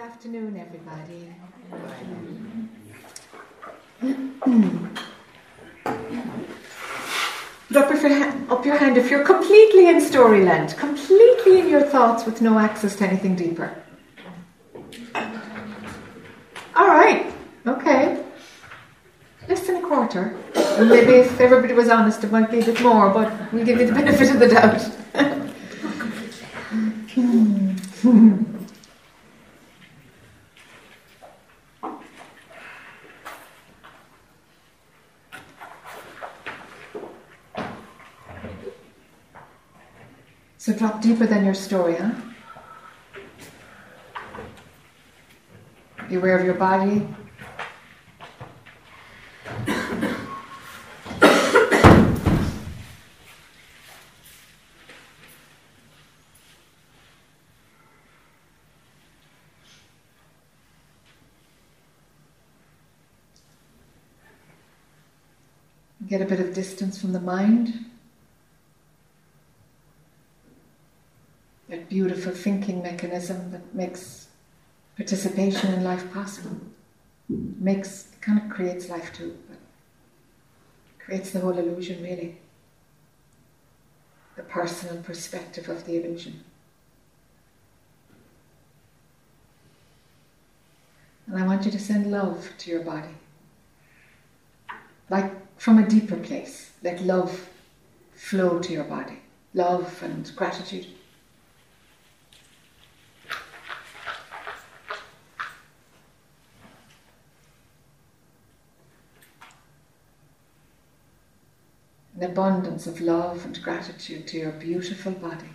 afternoon, everybody. Put up your hand if you're completely in Storyland, completely in your thoughts with no access to anything deeper. All right, okay. Less than a quarter. And maybe if everybody was honest, it might be a bit more, but we'll give you the benefit of the doubt. So drop deeper than your story, huh? Be aware of your body. Get a bit of distance from the mind. That beautiful thinking mechanism that makes participation in life possible. Kind of creates life too, but creates the whole illusion really. The personal perspective of the illusion. And I want you to send love to your body. Like from a deeper place. Let love flow to your body. Love and gratitude. An abundance of love and gratitude to your beautiful body.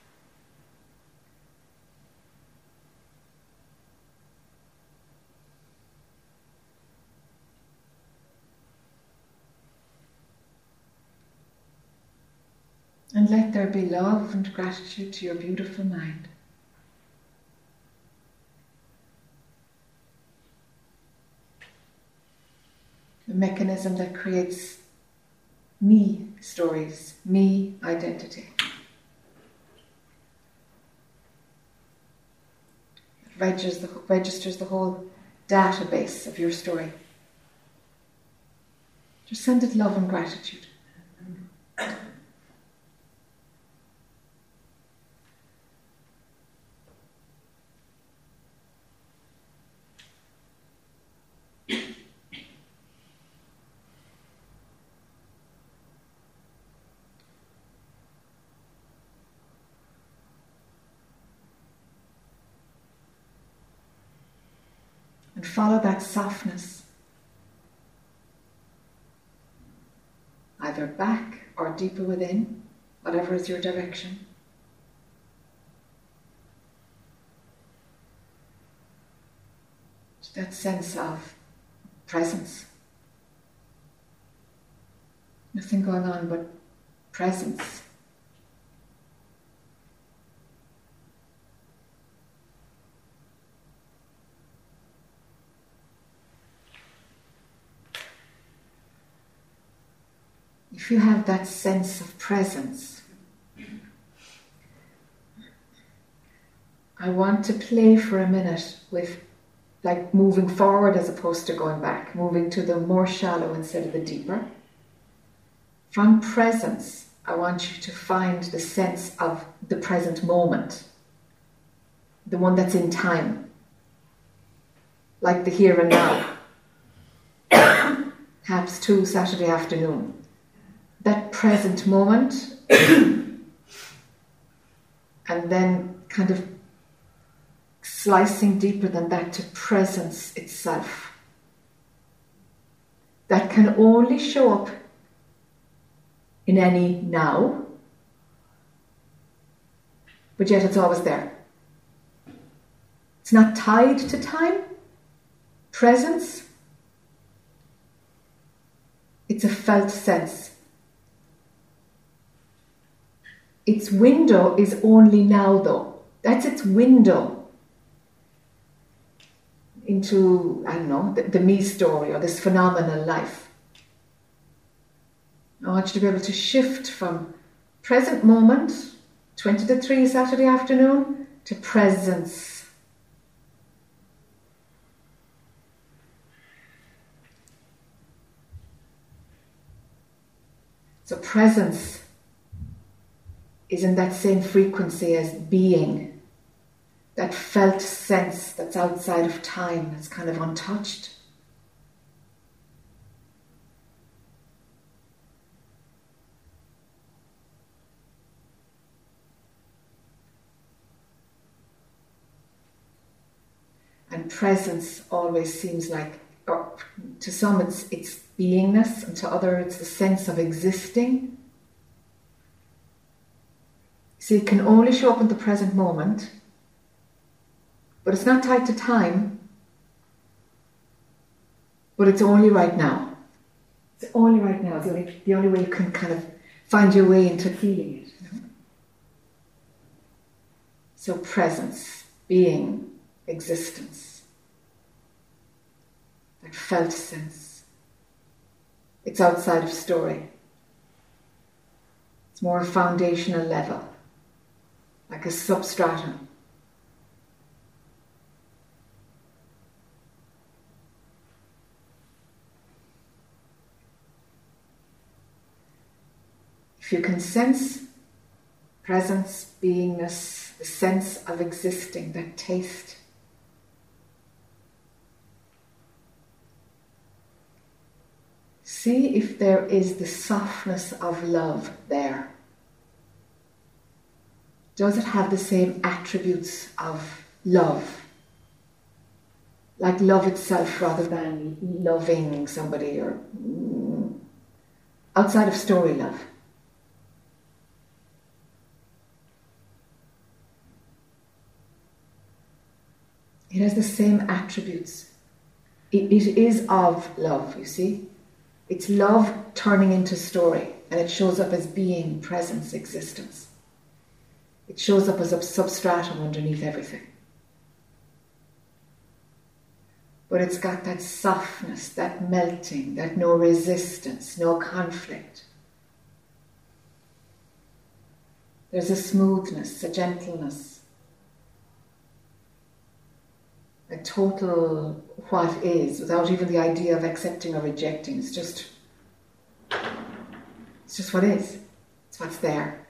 And let there be love and gratitude to your beautiful mind. The mechanism that creates me stories, me identity. It registers the whole database of your story. Just send it love and gratitude. And follow that softness, either back or deeper within, whatever is your direction. That sense of presence. Nothing going on but presence. If you have that sense of presence, I want to play for a minute with like moving forward as opposed to going back, moving to the more shallow instead of the deeper. From presence, I want you to find the sense of the present moment, the one that's in time, like the here and now, perhaps too Saturday afternoon. That present moment, and then kind of slicing deeper than that to presence itself. That can only show up in any now, but yet it's always there. It's not tied to time. Presence, it's a felt sense. Its window is only now, though. That's its window into, I don't know, the me story or this phenomenal life. I want you to be able to shift from present moment, 20 to 3 Saturday afternoon, to presence. So presence is in that same frequency as being, that felt sense that's outside of time, that's kind of untouched. And presence always seems like, or to some it's beingness, and to others it's the sense of existing. See, it can only show up in the present moment, but it's not tied to time, but it's only right now. It's only right now. It's the only way you can kind of find your way into feeling it. You know? So presence, being, existence, that felt sense. It's outside of story. It's more a foundational level, like a substratum. If you can sense presence, beingness, the sense of existing, that taste, see if there is the softness of love there. Does it have the same attributes of love? Like love itself rather than loving somebody or outside of story love. It has the same attributes. It is of love, you see. It's love turning into story, and it shows up as being, presence, existence. It shows up as a substratum underneath everything. But it's got that softness, that melting, that no resistance, no conflict. There's a smoothness, a gentleness, a total what is, without even the idea of accepting or rejecting. It's just what is. It's what's there.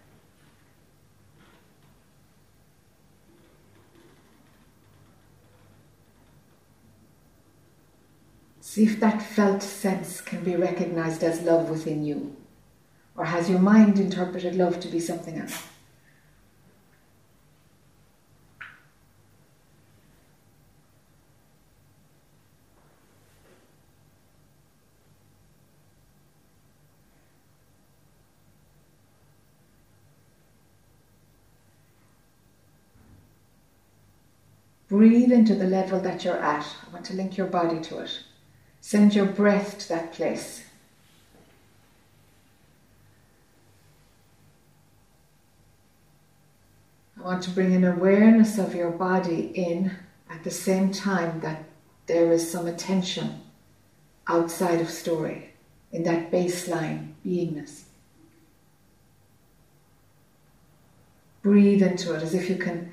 See if that felt sense can be recognized as love within you. Or has your mind interpreted love to be something else? Breathe into the level that you're at. I want to link your body to it. Send your breath to that place. I want to bring an awareness of your body in at the same time that there is some attention outside of story, in that baseline beingness. Breathe into it as if you can,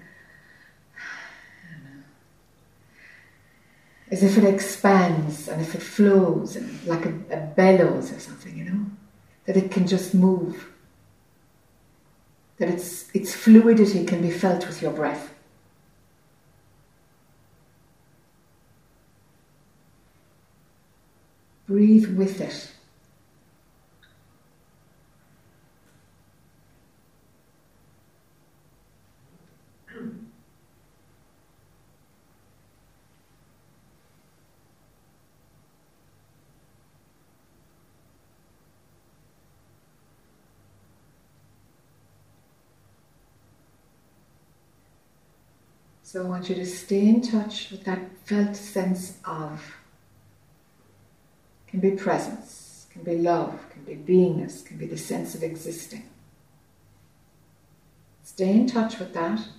as if it expands and if it flows and like a bellows or something, you know, that it can just move, that its fluidity can be felt with your breath. Breathe with it. So I want you to stay in touch with that felt sense of, can be presence, can be love, can be beingness, can be the sense of existing. Stay in touch with that.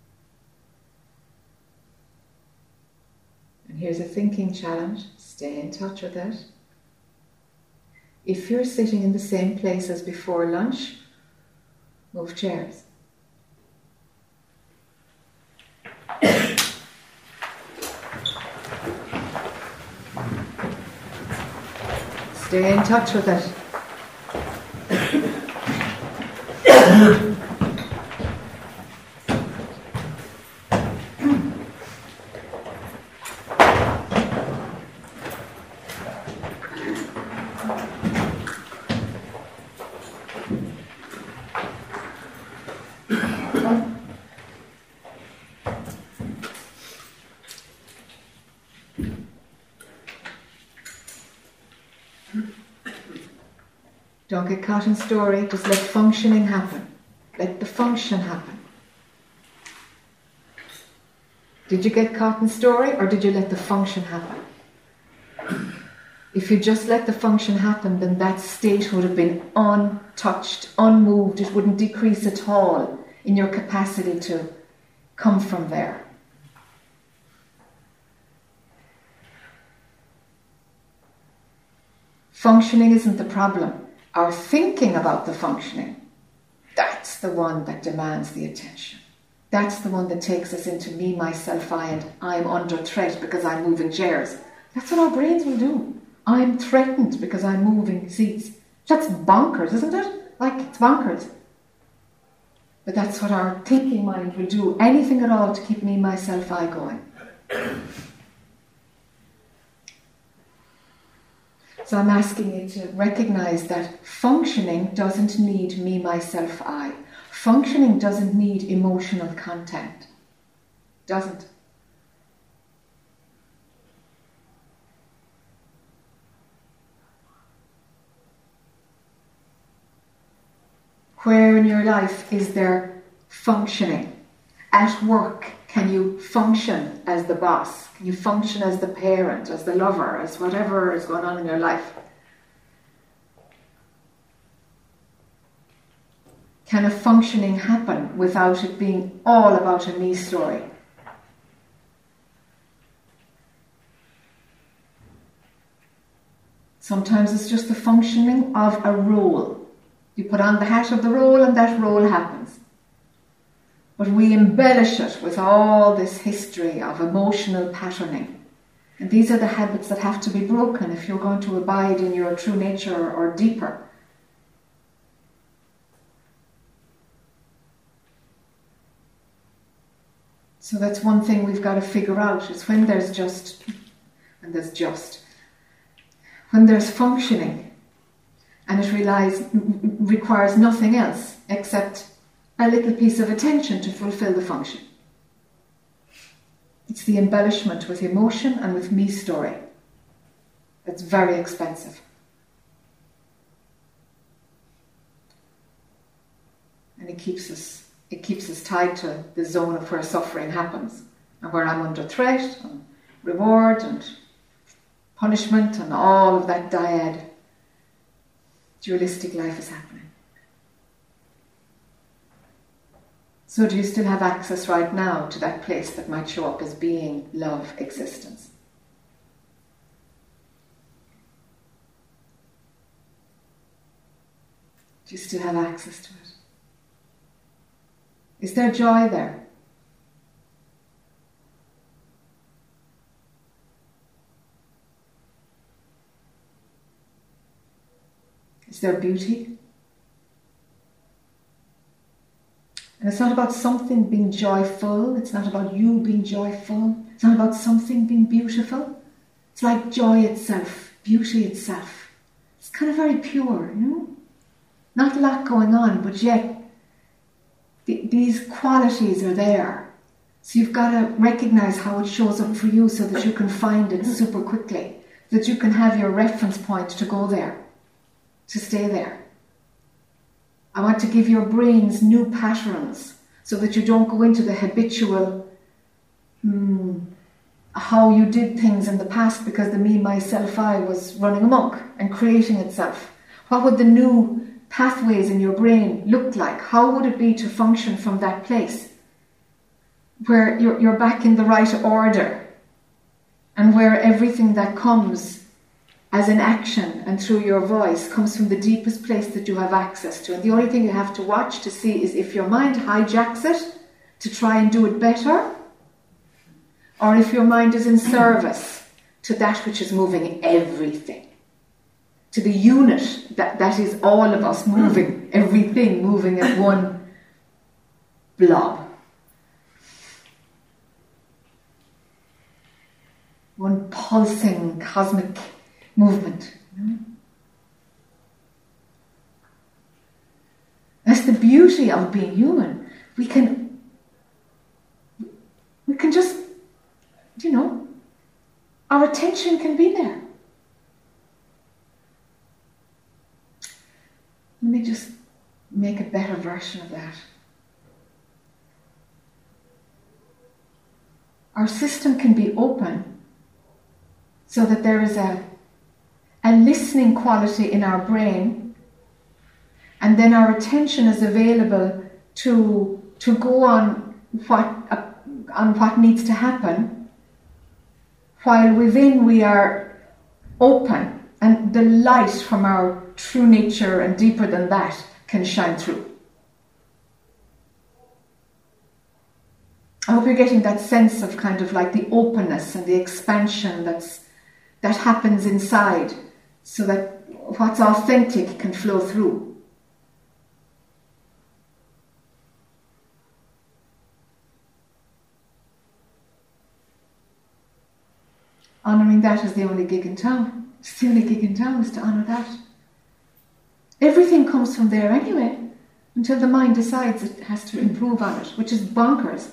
And here's a thinking challenge. Stay in touch with it. If you're sitting in the same place as before lunch, move chairs. Stay in touch with it. Don't get caught in story. Just let functioning happen. Let the function happen. Did you get caught in story, or did you let the function happen? If you just let the function happen, then that state would have been untouched, unmoved. It wouldn't decrease at all in your capacity to come from there. Functioning isn't the problem. Our thinking about the functioning, that's the one that demands the attention. That's the one that takes us into me, myself, I, and I'm under threat because I'm moving chairs. That's what our brains will do. I'm threatened because I'm moving seats. That's bonkers, isn't it? Like, it's bonkers. But that's what our thinking mind will do. Anything at all to keep me, myself, I going. So I'm asking you to recognize that functioning doesn't need me, myself, I. Functioning doesn't need emotional content. Doesn't. Where in your life is there functioning? At work, can you function as the boss? Can you function as the parent, as the lover, as whatever is going on in your life? Can a functioning happen without it being all about a me story? Sometimes it's just the functioning of a role. You put on the hat of the role and that role happens. But we embellish it with all this history of emotional patterning. And these are the habits that have to be broken if you're going to abide in your true nature or deeper. So that's one thing we've got to figure out, is when there's when there's functioning and it requires nothing else except a little piece of attention to fulfill the function. It's the embellishment with emotion and with me story that's very expensive. And it keeps us tied to the zone of where suffering happens and where I'm under threat and reward and punishment and all of that dyad dualistic life is happening. So do you still have access right now to that place that might show up as being, love, existence? Do you still have access to it? Is there joy there? Is there beauty? And it's not about something being joyful. It's not about you being joyful. It's not about something being beautiful. It's like joy itself, beauty itself. It's kind of very pure, you know? Not a lot going on, but yet these qualities are there. So you've got to recognize how it shows up for you so that you can find it super quickly, that you can have your reference point to go there, to stay there. I want to give your brains new patterns so that you don't go into the habitual how you did things in the past because the me, myself, I was running amok and creating itself. What would the new pathways in your brain look like? How would it be to function from that place where you're back in the right order and where everything that comes as an action and through your voice comes from the deepest place that you have access to. And the only thing you have to watch to see is if your mind hijacks it to try and do it better, or if your mind is in service to that which is moving everything, to the unit that is all of us moving, everything moving as one blob. One pulsing cosmic movement. That's the beauty of being human. We can just, our attention can be there. make a better version of that. Our system can be open so that there is a listening quality in our brain, and then our attention is available to go on what needs to happen, while within we are open, and the light from our true nature and deeper than that can shine through. I hope you're getting that sense of kind of like the openness and the expansion that happens inside, so that what's authentic can flow through. Honouring that is the only gig in town. It's the only gig in town is to honour that. Everything comes from there anyway, until the mind decides it has to improve on it, which is bonkers.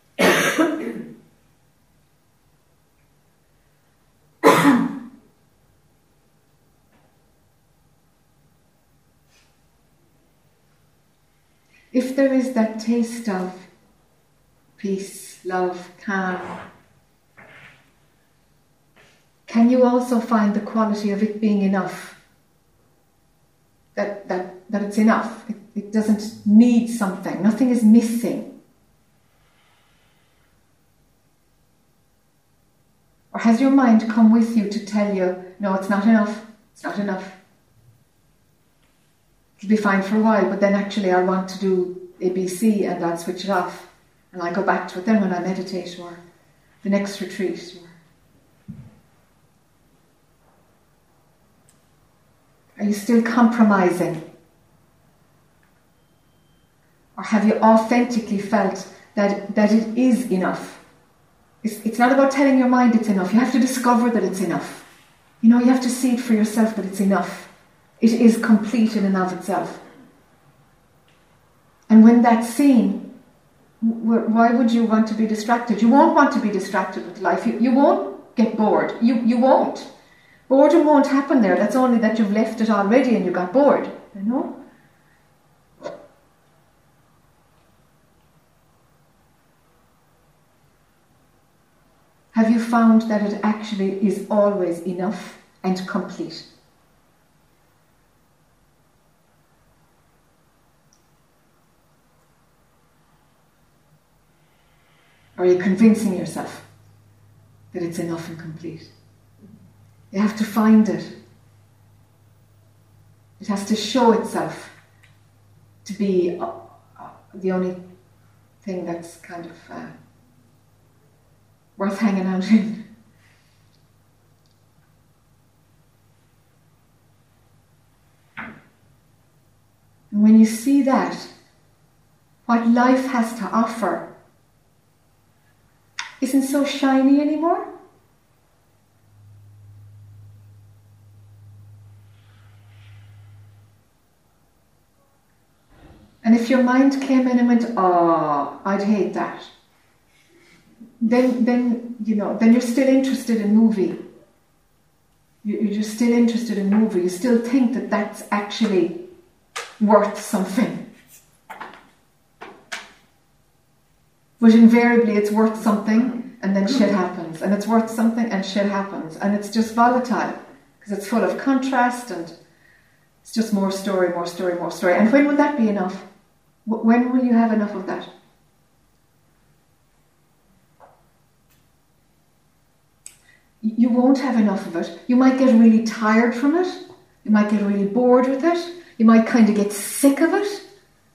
If there is that taste of peace, love, calm, can you also find the quality of it being enough? That it's enough. It doesn't need something. Nothing is missing. Or has your mind come with you to tell you, no, it's not enough. It's not enough. It'll be fine for a while, but then actually I want to do ABC and I'll switch it off. And I go back to it then when I meditate or the next retreat. Are you still compromising? Or have you authentically felt that it is enough? It's not about telling your mind it's enough. You have to discover that it's enough. You have to see it for yourself that it's enough. It is complete in and of itself. And when that's seen, why would you want to be distracted? You won't want to be distracted with life. You won't get bored. You won't. Boredom won't happen there. That's only that you've left it already and you got bored. Have you found that it actually is always enough and complete? Or are you convincing yourself that it's enough and complete? You have to find it. It has to show itself to be the only thing that's kind of worth hanging out in. And when you see that, what life has to offer isn't so shiny anymore. And if your mind came in and went, oh, I'd hate that, then you're still interested in movie. You're just still interested in movie. You still think that that's actually worth something. But invariably it's worth something and then shit happens. And it's worth something and shit happens. And it's just volatile because it's full of contrast and it's just more story, more story, more story. And when will that be enough? When will you have enough of that? You won't have enough of it. You might get really tired from it. You might get really bored with it. You might kind of get sick of it.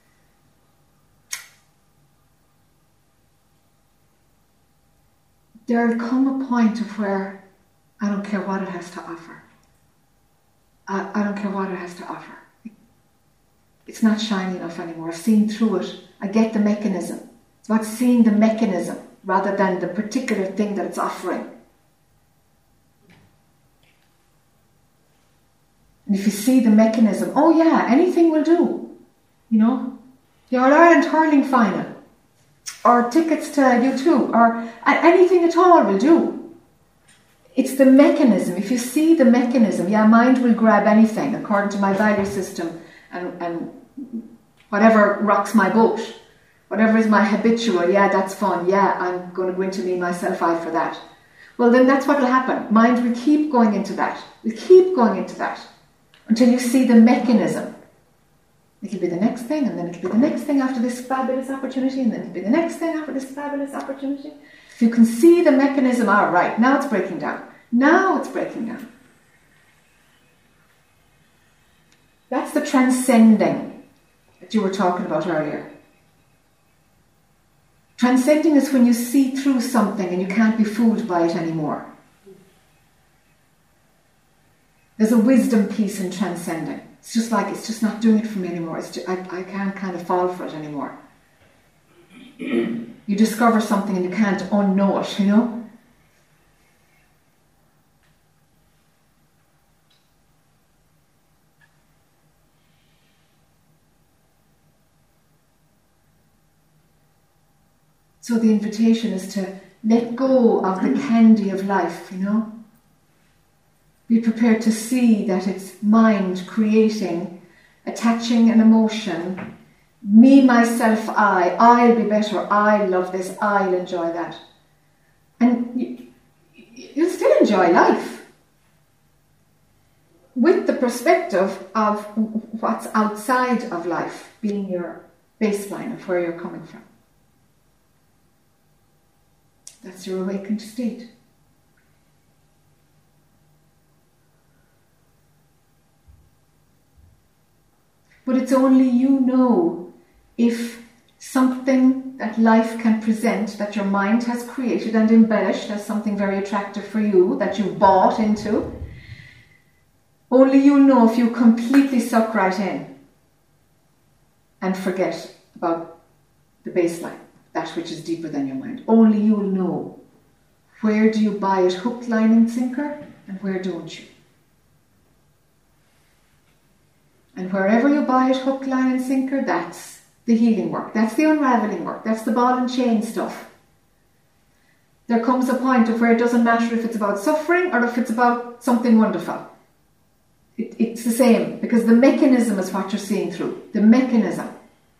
There'll come a point of where I don't care what it has to offer. I don't care what it has to offer. It's not shiny enough anymore. I've seen through it. I get the mechanism. It's about seeing the mechanism rather than the particular thing that it's offering. And if you see the mechanism, oh yeah, anything will do. The All-Ireland hurling final, or tickets to U2, or anything at all will do. It's the mechanism. If you see the mechanism, mind will grab anything according to my value system and whatever rocks my boat, whatever is my habitual, yeah, that's fun, yeah, I'm going to go into me, myself, I for that. Well, then that's what will happen. Mind will keep going into that. Will keep going into that until you see the mechanism. It'll be the next thing, and then it'll be the next thing after this fabulous opportunity, and then it'll be the next thing after this fabulous opportunity. If you can see the mechanism, right, now it's breaking down. Now it's breaking down. That's the transcending that you were talking about earlier. Transcending is when you see through something and you can't be fooled by it anymore. There's a wisdom piece in transcending. It's just not doing it for me anymore. I can't kind of fall for it anymore. You discover something and you can't unknow it, you know? So the invitation is to let go of the candy of life, you know? Be prepared to see that it's mind creating, attaching an emotion. Me, myself, I'll be better, I love this, I'll enjoy that. And you'll still enjoy life with the perspective of what's outside of life being your baseline of where you're coming from. That's your awakened state. But it's only you know if something that life can present, that your mind has created and embellished as something very attractive for you, that you've bought into, only you'll know if you completely suck right in and forget about the baseline, that which is deeper than your mind. Only you'll know. Where do you buy it hook, line and sinker, and where don't you? And wherever you buy it hook, line and sinker, that's the healing work. That's the unraveling work. That's the ball and chain stuff. There comes a point of where it doesn't matter if it's about suffering or if it's about something wonderful. It's the same, because the mechanism is what you're seeing through. The mechanism.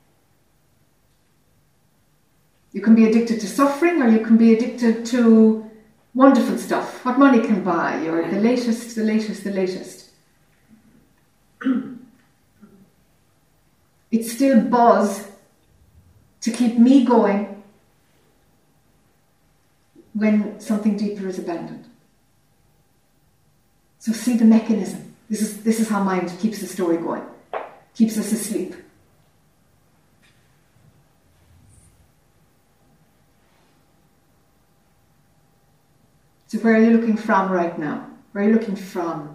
You can be addicted to suffering, or you can be addicted to wonderful stuff. What money can buy, or the latest. It's still buzz to keep me going when something deeper is abandoned. So see the mechanism. This is how mind keeps the story going, keeps us asleep. So where are you looking from right now? Where are you looking from?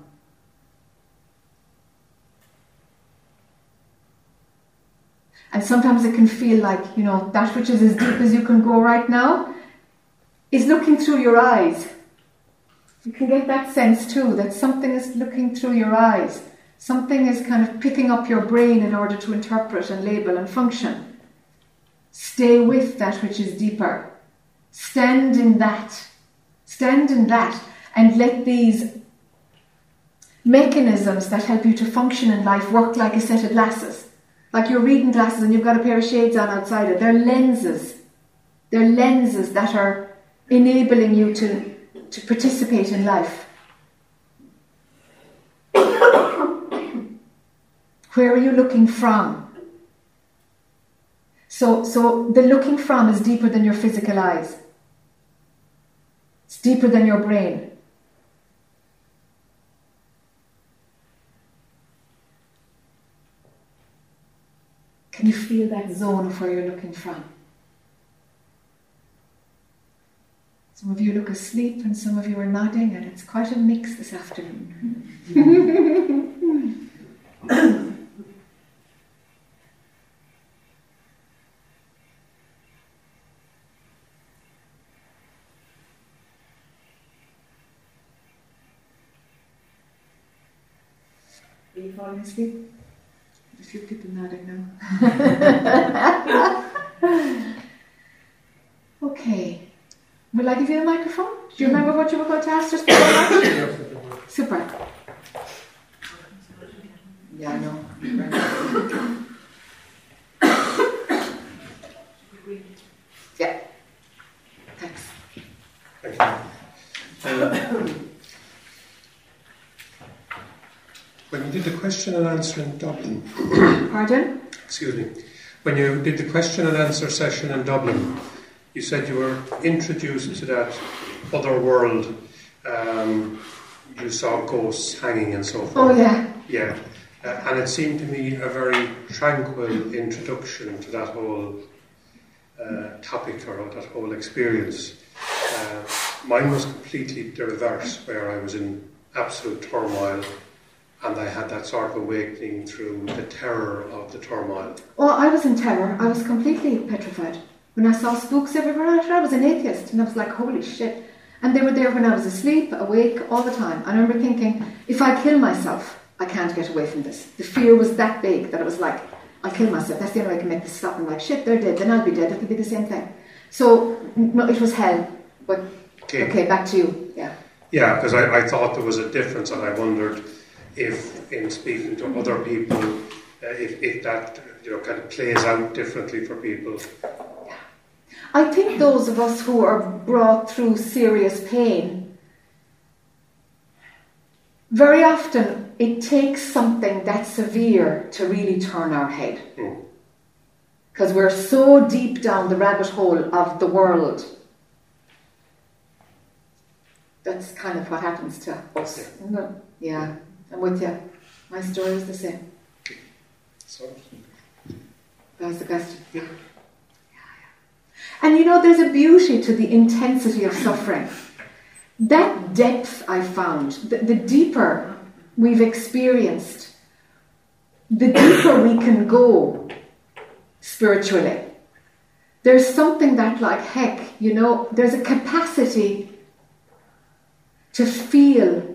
And sometimes it can feel like, you know, that which is as deep as you can go right now is looking through your eyes. You can get that sense too, that something is looking through your eyes. Something is kind of picking up your brain in order to interpret and label and function. Stay with that which is deeper. Stand in that. Stand in that and let these mechanisms that help you to function in life work like a set of glasses. Like you're reading glasses and you've got a pair of shades on outside it. They're lenses. They're lenses that are enabling you to participate in life. Where are you looking from? So the looking from is deeper than your physical eyes. It's deeper than your brain. Can you feel that zone of where you're looking from? Some of you look asleep and some of you are nodding, and it's quite a mix this afternoon. Are you falling asleep? A few people nodding now. Okay. Will I give you the microphone? Do you remember what you were going to ask just before lunch? Super. Yeah, I know. When you did the question and answer in Dublin... Pardon? Excuse me. When you did the question and answer session in Dublin, you said you were introduced to that other world. You saw ghosts hanging and so forth. Oh, yeah. Yeah. And it seemed to me a very tranquil introduction to that whole topic or that whole experience. Mine was completely the reverse, where I was in absolute turmoil and I had that sort of awakening through the terror of the turmoil. Oh, I was in terror. I was completely petrified. When I saw spooks everywhere, I was an atheist and I was like, holy shit. And they were there when I was asleep, awake, all the time. I remember thinking, if I kill myself, I can't get away from this. The fear was that big that I was like, I'll kill myself. That's the only way I can make this stop. I'm like, shit, they're dead. Then I'll be dead. It'll be the same thing. So, no, it was hell. But, okay, back to you. Yeah. Yeah, because I thought there was a difference, and I wondered if, in speaking to other people, if that kind of plays out differently for people. Yeah. I think those of us who are brought through serious pain, very often it takes something that severe to really turn our head. Because we're so deep down the rabbit hole of the world. That's kind of what happens to us, isn't it? Yeah, I'm with you. My story is the same. Okay. So, that's the question. Yeah. And there's a beauty to the intensity of suffering. That depth I found, the deeper we've experienced, the deeper we can go spiritually. There's something that, like heck, there's a capacity to feel.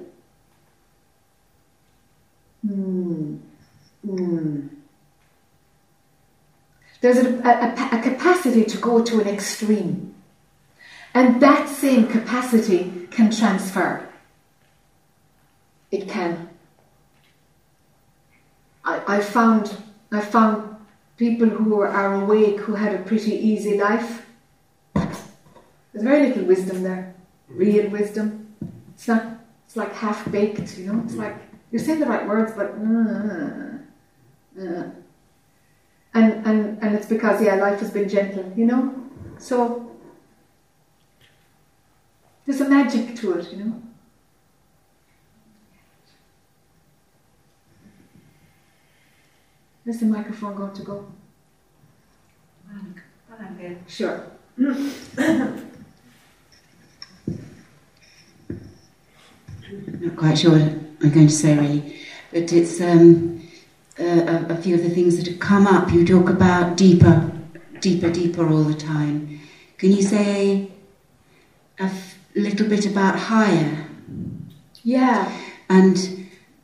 There's a capacity to go to an extreme. And that same capacity can transfer. It can. I found people who are awake who had a pretty easy life. There's very little wisdom there. Real wisdom. It's like half-baked, It's like, you're saying the right words, but... And it's because, life has been gentle, So, there's a magic to it, Where's the microphone going to go? Sure. Not quite sure what I'm going to say, really. But it's a few of the things that have come up. You talk about deeper all the time. Can you say a little bit about higher? Yeah. And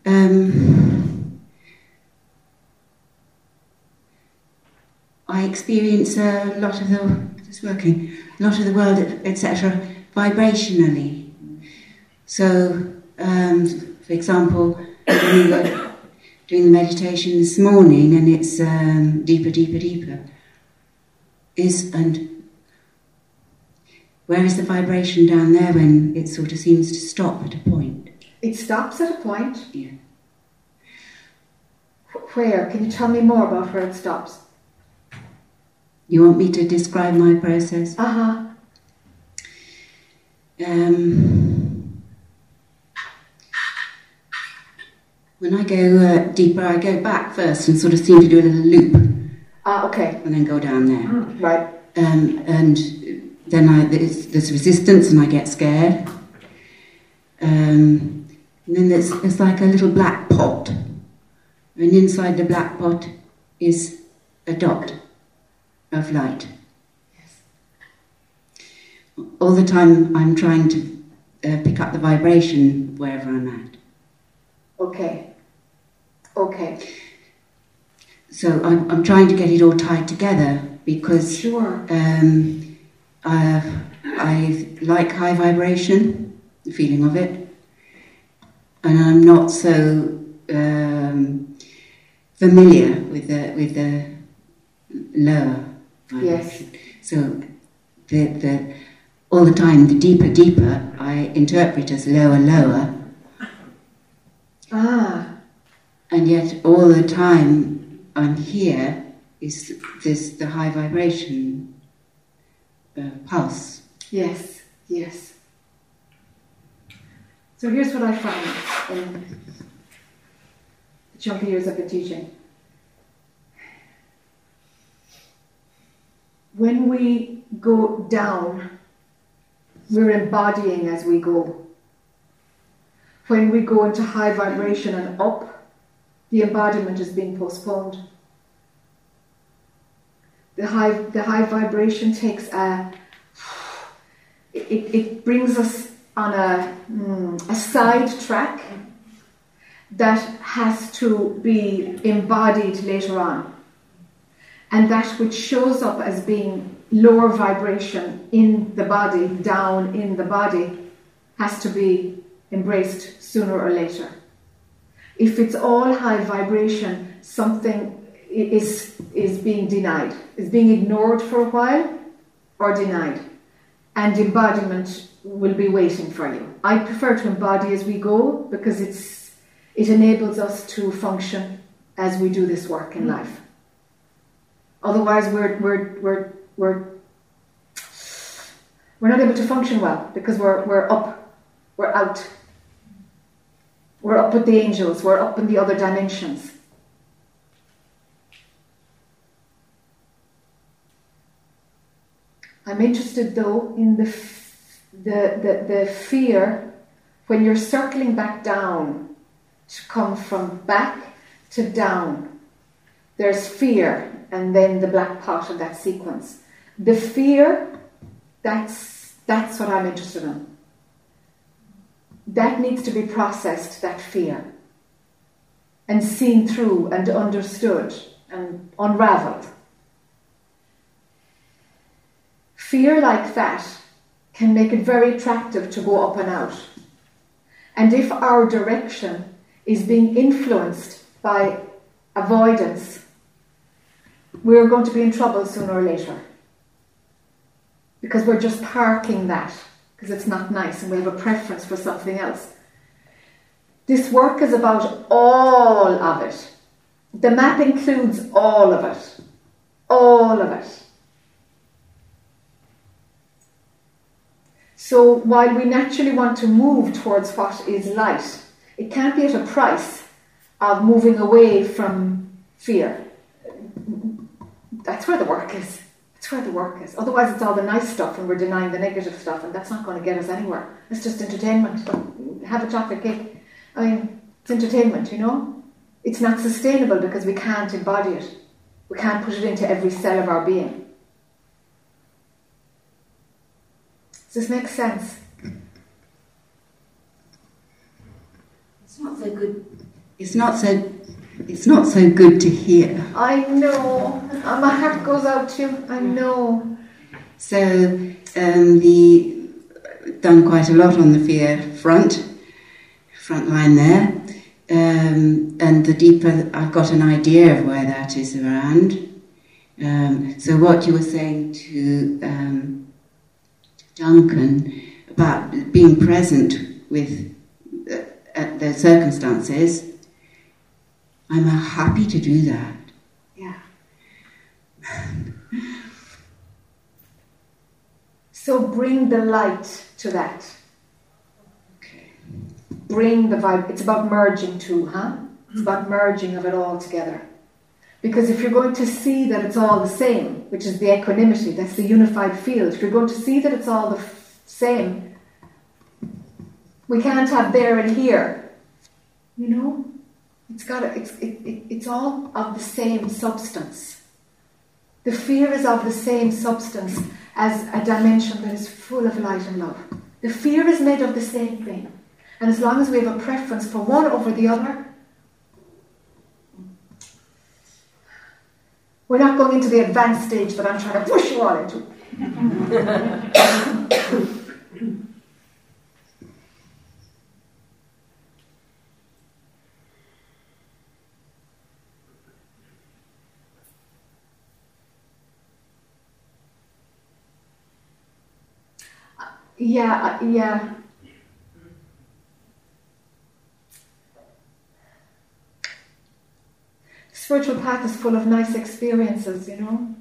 I experience a lot of the world, etc., vibrationally. So, for example, we were doing the meditation this morning, and it's deeper. And where is the vibration down there when it sort of seems to stop at a point? It stops at a point? Yeah. Where? Can you tell me more about where it stops? You want me to describe my process? Uh-huh. When I go deeper, I go back first and sort of seem to do a little loop. Okay. And then go down there. Right. And then there's resistance and I get scared. And then there's like a little black pot. And inside the black pot is a dot of light. Yes. All the time I'm trying to pick up the vibration wherever I'm at. Okay. So I'm trying to get it all tied together because sure. I like high vibration, the feeling of it, and I'm not so familiar with the lower vibration. Yes. So all the time, the deeper, deeper, I interpret as lower, lower. And yet all the time I'm here is this the high vibration pulse. Yes, yes. So here's what I found in the chunky years I've been teaching. When we go down, we're embodying as we go. When we go into high vibration and up, the embodiment is being postponed. The high vibration takes it brings us on a side track that has to be embodied later on. And that which shows up as being lower vibration in the body, down in the body, has to be embraced sooner or later. If it's all high vibration, something is being denied, is being ignored for a while or denied. And embodiment will be waiting for you. I prefer to embody as we go because it enables us to function as we do this work in life. Otherwise, we're not able to function well because we're up, we're out, we're up with the angels, we're up in the other dimensions. I'm interested though in the fear when you're circling back down to come from back to down. There's fear and then the black pot of that sequence. The fear, that's what I'm interested in. That needs to be processed, that fear, and seen through and understood and unraveled. Fear like that can make it very attractive to go up and out. And if our direction is being influenced by avoidance, we're going to be in trouble sooner or later. Because we're just parking that, because it's not nice and we have a preference for something else. This work is about all of it. The map includes all of it. All of it. So while we naturally want to move towards what is light, it can't be at a price of moving away from fear. That's where the work is. That's where the work is. Otherwise it's all the nice stuff and we're denying the negative stuff, and that's not going to get us anywhere. It's just entertainment. Have a chocolate cake. I mean, it's entertainment, you know? It's not sustainable because we can't embody it. We can't put it into every cell of our being. Does this make sense? It's not so good. It's not so good to hear. I know. My heart goes out to you. I know. So done quite a lot on the fear front line there, and the deeper I've got an idea of where that is around. So what you were saying to Duncan about being present with the circumstances, I'm happy to do that. Yeah. So bring the light to that. Okay. Bring the vibe. It's about merging too, huh? It's about merging of it all together. Because if you're going to see that it's all the same, which is the equanimity, that's the unified field, if you're going to see that it's all the same, we can't have there and here. You know? It's all of the same substance. The fear is of the same substance as a dimension that is full of light and love. The fear is made of the same thing. And as long as we have a preference for one over the other, we're not going into the advanced stage that I'm trying to push you all into. Yeah. Spiritual path is full of nice experiences, you know.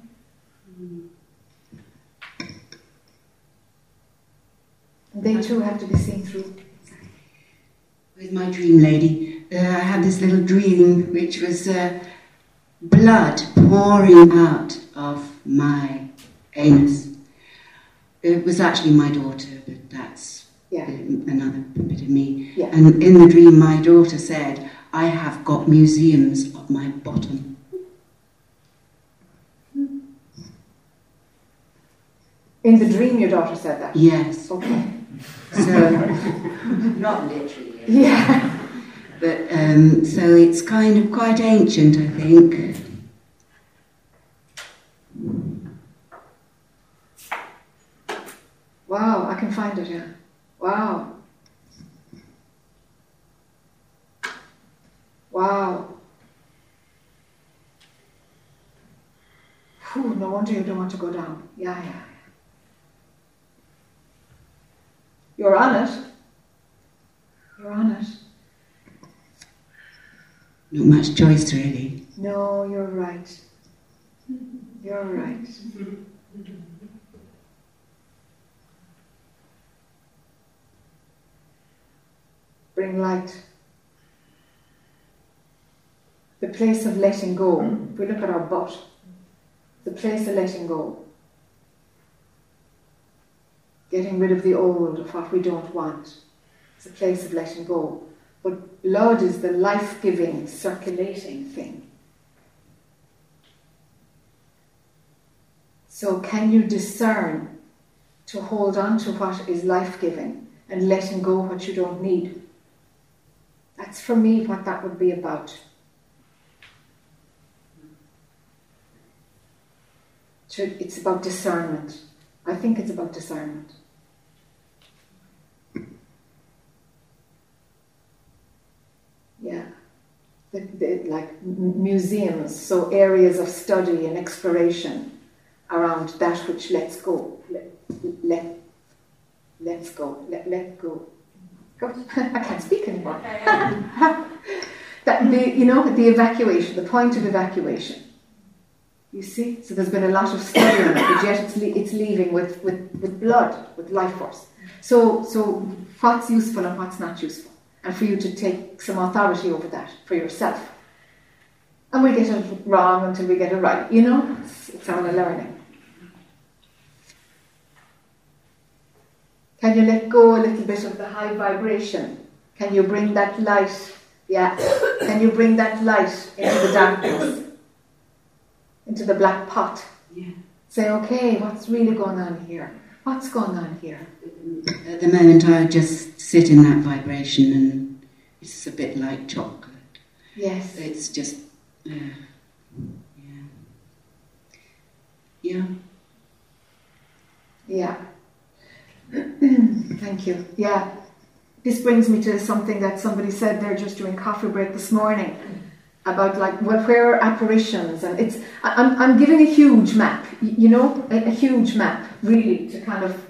They too have to be seen through. With my dream lady, I had this little dream which was blood pouring out of my anus. It was actually my daughter, but that's another bit of me. Yeah. And in the dream, my daughter said, "I have got museums of my bottom." In the dream, your daughter said that? Yes. Okay. So, not literally. Yeah. But, so it's kind of quite ancient, I think. Wow, I can find it, yeah. Wow. Whew, no wonder you don't want to go down. Yeah. You're on it. Not much choice, really. No, you're right. Bring light. The place of letting go. If we look at our butt, the place of letting go. Getting rid of the old, of what we don't want. It's a place of letting go. But blood is the life-giving, circulating thing. So can you discern to hold on to what is life-giving and letting go what you don't need? That's for me what that would be about. It's about discernment. I think it's about discernment. Yeah. Like museums, so areas of study and exploration around that which lets go. Let's go. Let go. I can't speak anymore. The evacuation, the point of evacuation. You see? So there's been a lot of study on it, but yet it's leaving with blood, with life force. So what's useful and what's not useful? And for you to take some authority over that for yourself. And we get it wrong until we get it right. You know? It's all a learning. Can you let go a little bit of the high vibration? Can you bring that light? Yeah. Can you bring that light into the darkness? Into the black pot? Yeah. Say, okay, what's really going on here? What's going on here? At the moment, I just sit in that vibration, and it's a bit like chocolate. Yes. It's just, yeah. Thank you. Yeah. This brings me to something that somebody said there just during coffee break this morning about where are apparitions, and I'm giving a huge map, a huge map really to kind of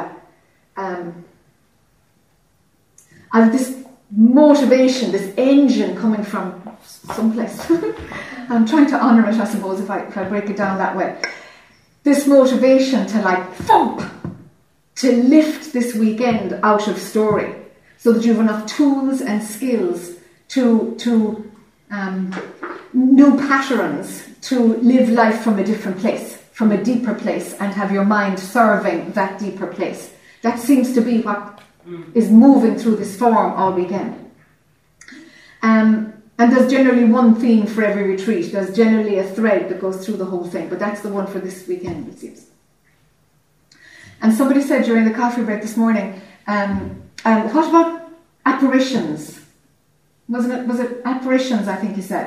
I have this motivation, this engine coming from someplace. I'm trying to honour it, I suppose, if I break it down that way. This motivation to thump, to lift this weekend out of story, so that you have enough tools and skills to new patterns to live life from a different place, from a deeper place, and have your mind serving that deeper place. That seems to be what is moving through this form all weekend. And there's generally one theme for every retreat. There's generally a thread that goes through the whole thing, but that's the one for this weekend, it seems. And somebody said during the coffee break this morning, what about apparitions? Was it apparitions, I think you said.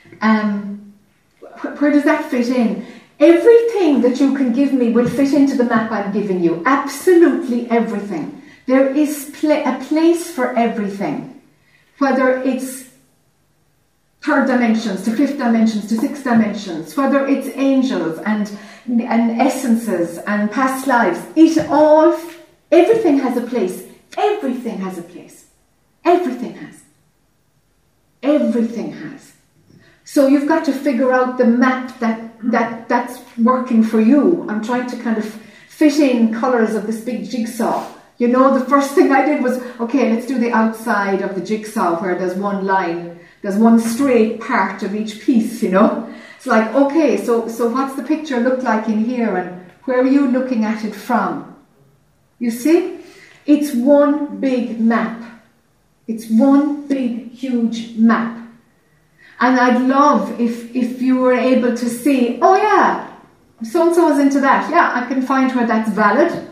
Where does that fit in? Everything that you can give me will fit into the map I'm giving you. Absolutely everything. There is a place for everything. Whether it's third dimensions to fifth dimensions to sixth dimensions, whether it's angels and essences and past lives, it all Everything has a place. Everything has a place. Everything has. Everything has. So you've got to figure out the map that's working for you. I'm trying to kind of fit in colours of this big jigsaw. You know, the first thing I did was, okay, let's do the outside of the jigsaw where there's one line, there's one straight part of each piece, you know. It's like, okay, so what's the picture look like in here, and where are you looking at it from? You see? It's one big map. It's one big, huge map. And I'd love if you were able to see, oh yeah, so-and-so is into that. Yeah, I can find where that's valid.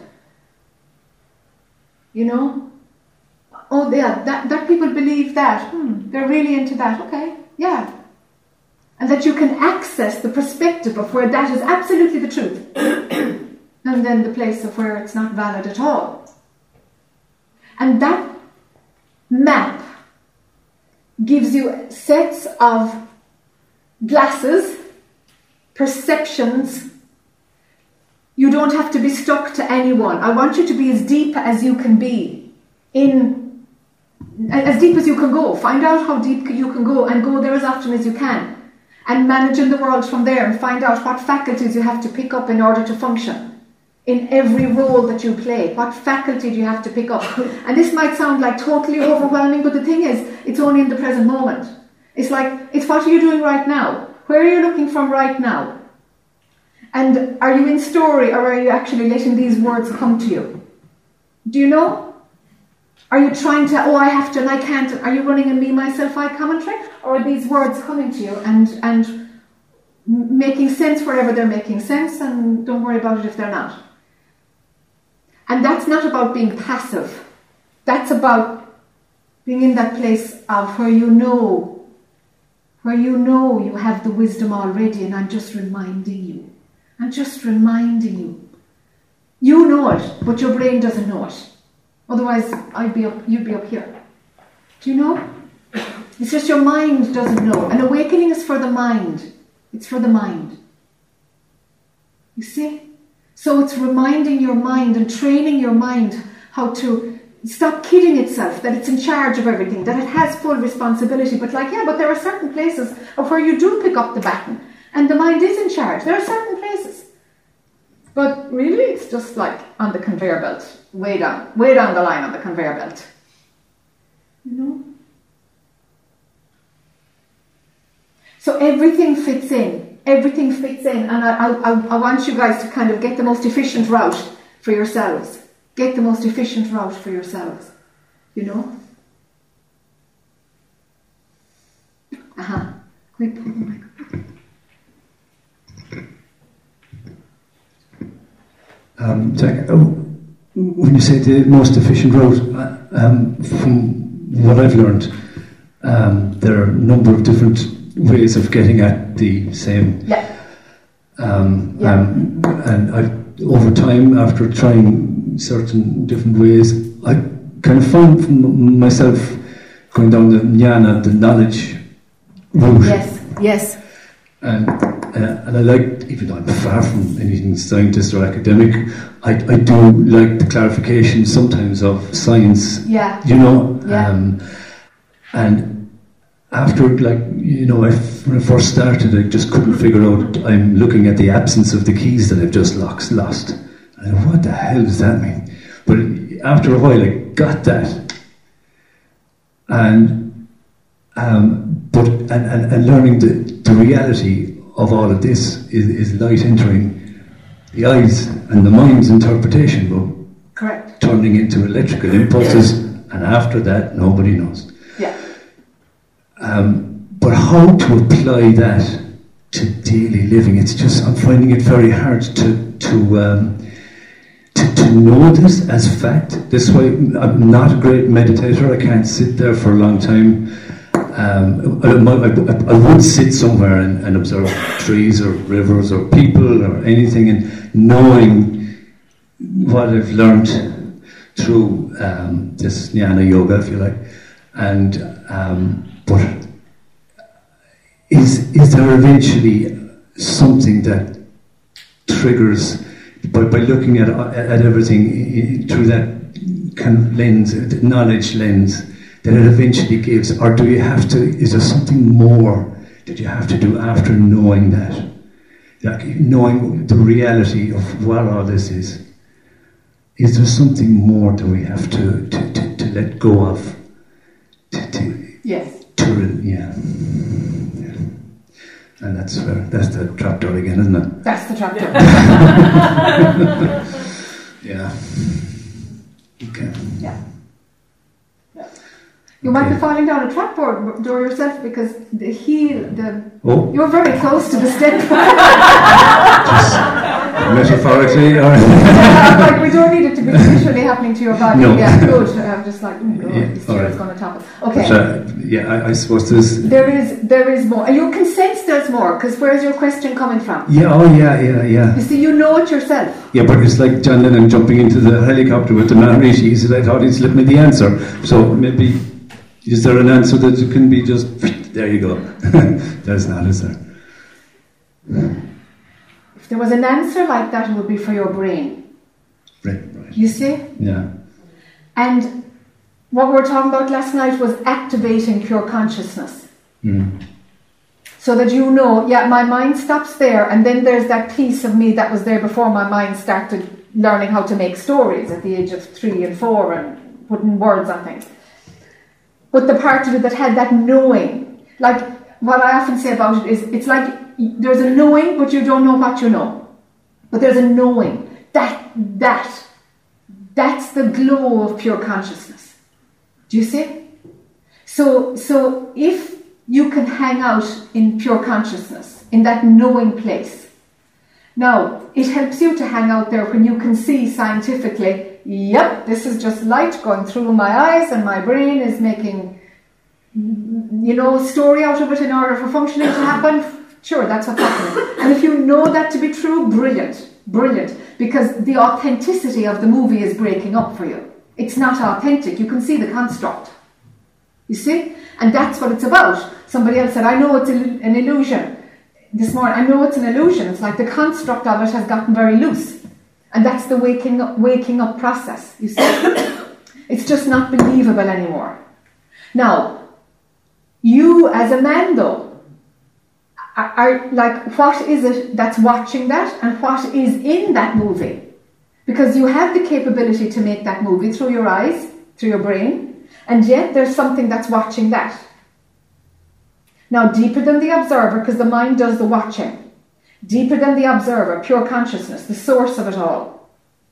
You know? Oh yeah, that people believe that. They're really into that. Okay, yeah. And that you can access the perspective of where that is absolutely the truth. And then the place of where it's not valid at all. And that map gives you sets of glasses, perceptions. You don't have to be stuck to anyone. I want you to be as deep as you can be, as deep as you can go. Find out how deep you can go and go there as often as you can. And manage in the world from there and find out what faculties you have to pick up in order to function. In every role that you play, what faculty do you have to pick up? And this might sound like totally overwhelming, but the thing is, it's only in the present moment. It's like, it's what are you doing right now? Where are you looking from right now? And are you in story, or are you actually letting these words come to you? Do you know? Are you trying to, oh, I have to and I can't, are you running a me, myself, I commentary? Or are these words coming to you and making sense wherever they're making sense, and don't worry about it if they're not? And that's not about being passive. That's about being in that place of where you know you have the wisdom already, and I'm just reminding you. I'm just reminding you. You know it, but your brain doesn't know it. Otherwise, you'd be up here. Do you know? It's just your mind doesn't know. An awakening is for the mind. It's for the mind. You see? So it's reminding your mind and training your mind how to stop kidding itself that it's in charge of everything, that it has full responsibility. But but there are certain places where you do pick up the baton and the mind is in charge. There are certain places. But really, it's just like on the conveyor belt, way down the line on the conveyor belt. You know? So everything fits in. Everything fits in, and I want you guys to kind of get the most efficient route for yourselves. Get the most efficient route for yourselves. You know? Quick. When you say the most efficient route, from what I've learned, there are a number of different ways of getting at the same. And over time, after trying certain different ways, I kind of found from myself going down the jnana, the knowledge route. Yes. And I like, even though I'm far from anything scientist or academic, I do like the clarification sometimes of science. Yeah. You know. Yeah. And after, when I first started, I just couldn't figure out. I'm looking at the absence of the keys that I've just lost. And I thought, what the hell does that mean? But after a while, I got that. And learning the reality of all of this is light entering the eyes and the mind's interpretation, but correct, turning into electrical impulses, and after that, nobody knows. Yeah. But how to apply that to daily living? It's just, I'm finding it very hard to know this as fact. This way, I'm not a great meditator. I can't sit there for a long time. I would sit somewhere and observe trees or rivers or people or anything, and knowing what I've learned through this jnana yoga, if you like. And but is there eventually something that triggers by looking at everything through that kind of lens, knowledge lens, that it eventually gives, or do you have to? Is there something more that you have to do after knowing that? Like knowing the reality of what all this is. Is there something more that we have to let go of? Yes. Yeah. And that's the trapdoor again, isn't it? That's the trapdoor. Yeah. Okay. Yeah. You might be falling down a trapdoor yourself because you're very close to the step. Metaphorically, or like we don't need it to be visually happening to your body. No. Yeah, good. I'm just like, this chair is going to topple. Okay. But, I suppose there is more. And you can sense there's more, because where's your question coming from? Yeah. You see, you know it yourself. Yeah, but it's like John Lennon jumping into the helicopter with the Maharishi. He said, I thought he'd slip me the answer. So maybe, is there an answer that can be just, there you go. There's not, is there? If there was an answer like that, it would be for your brain. Right. You see? Yeah. And what we were talking about last night was activating pure consciousness. So that you know, my mind stops there, and then there's that piece of me that was there before my mind started learning how to make stories at the age of 3 and 4 and putting words on things. But the part of it that had that knowing, like what I often say about it is, it's like there's a knowing, but you don't know what you know. But there's a knowing. That's the glow of pure consciousness. Do you see? So if you can hang out in pure consciousness, in that knowing place, now it helps you to hang out there when you can see scientifically, yep, this is just light going through my eyes and my brain is making, story out of it in order for functioning to happen. Sure, that's what's happening. And if you know that to be true, brilliant, because the authenticity of the movie is breaking up for you. It's not authentic. You can see the construct. You see? And that's what it's about. Somebody else said, I know it's an illusion. This morning, I know it's an illusion. It's like the construct of it has gotten very loose. And that's the waking up process. You see? It's just not believable anymore. Now, you as a man, though, are like, what is it that's watching that, and what is in that movie? Because you have the capability to make that movie through your eyes, through your brain, and yet there's something that's watching that. Now, deeper than the observer, because the mind does the watching, deeper than the observer, pure consciousness, the source of it all.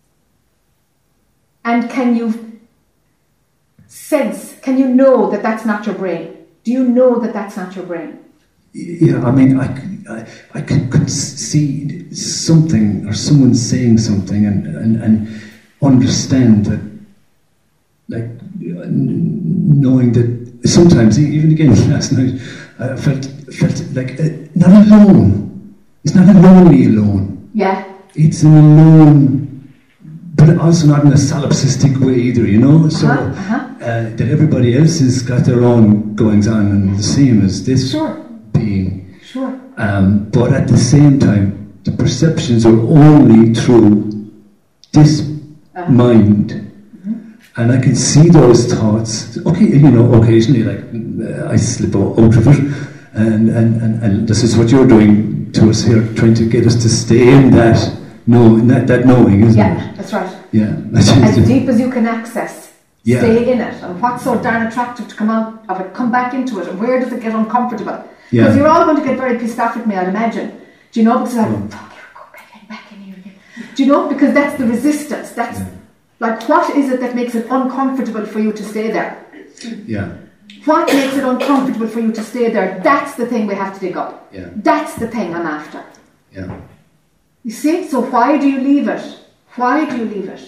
And can you sense, can you know that that's not your brain? Do you know that that's not your brain? Yeah, I mean, I could see something or someone saying something and understand that, like, knowing that sometimes, even again last night, I felt like not alone. It's not a lonely alone. Yeah. It's an alone, but also not in a solipsistic way either, So that everybody else has got their own goings on and the same as this. Sure. Being. Sure. But at the same time, the perceptions are only through this mind. Mm-hmm. And I can see those thoughts. Okay, occasionally, like, I slip out of it. And this is what you're doing to us here, trying to get us to stay in that knowing, isn't it? Yeah, that's right. Yeah. As deep as you can access. Yeah. Stay in it. And what's so darn attractive to come out of it, come back into it, and where does it get uncomfortable? Because you're all going to get very pissed off at me, I'd imagine. Do you know? Because I'm fuck, go back in here again. Do you know? Because that's the resistance. That's like, what is it that makes it uncomfortable for you to stay there? Yeah. What makes it uncomfortable for you to stay there? That's the thing we have to dig up. Yeah. That's the thing I'm after. Yeah. You see? So why do you leave it? Why do you leave it?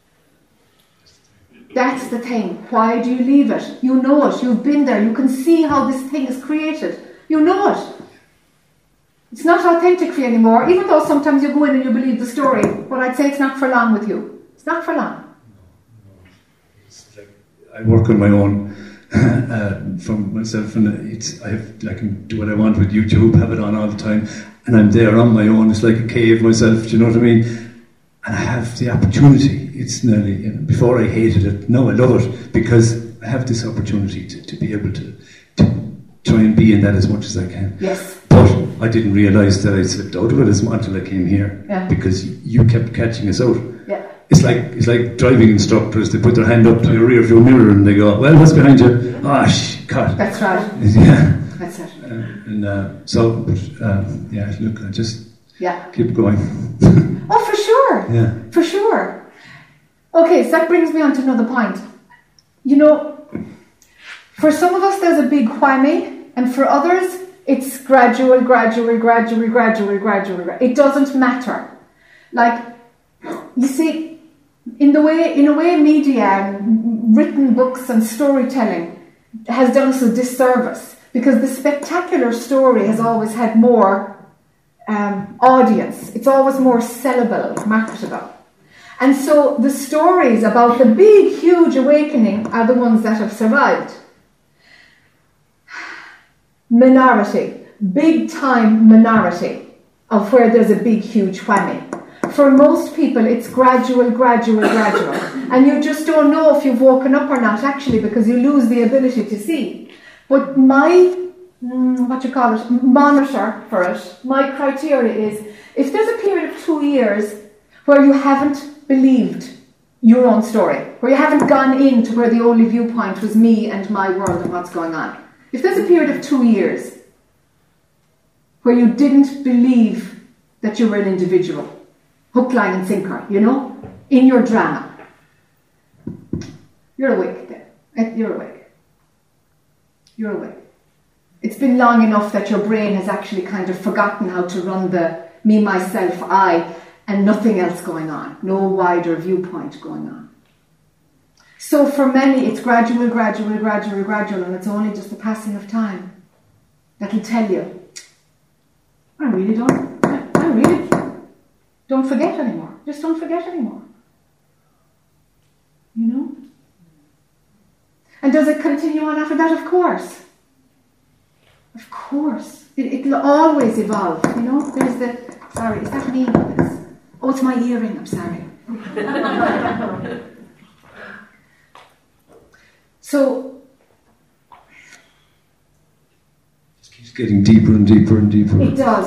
That's the thing. Why do you leave it? You know it. You've been there. You can see how this thing is created. You know it. It's not authentic for you anymore, even though sometimes you go in and you believe the story. But I'd say it's not for long with you. It's not for long. No. It's like, I work on my own from myself, and I can do what I want with YouTube, have it on all the time, and I'm there on my own. It's like a cave myself. Do you know what I mean? and I have the opportunity. It's nearly, before I hated it, now I love it, because I have this opportunity to be able to try and be in that as much as I can. Yes. But I didn't realise that I slipped out of it until I came here, because you kept catching us out. Yeah. It's like driving instructors. They put their hand up to your rear view mirror and they go, "Well, what's behind you?" "Oh, God." That's right. Yeah. That's it. Look, I just keep going. Oh, for sure. Yeah. For sure. Okay, so that brings me on to another point. For some of us there's a big whammy, and for others it's gradual. It doesn't matter. Like, you see, in a way media and written books and storytelling has done us a disservice, because the spectacular story has always had more audience. It's always more sellable, marketable. And so the stories about the big, huge awakening are the ones that have survived. Minority, big time minority of where there's a big, huge whammy. For most people, it's gradual. And you just don't know if you've woken up or not, actually, because you lose the ability to see. But my monitor for it, my criteria is, if there's a period of 2 years where you haven't believed your own story, where you haven't gone into where the only viewpoint was me and my world and what's going on, if there's a period of 2 years where you didn't believe that you were an individual, hook, line and sinker, in your drama, you're awake then. You're awake. It's been long enough that your brain has actually kind of forgotten how to run the me, myself, I, and nothing else going on. No wider viewpoint going on. So for many, it's gradual, and it's only just the passing of time that'll tell you, I really don't forget anymore. Just don't forget anymore. And does it continue on after that? Of course. It'll always evolve, There's sorry, is that me? Oh, it's my earring, I'm sorry. So, it keeps getting deeper and deeper and deeper.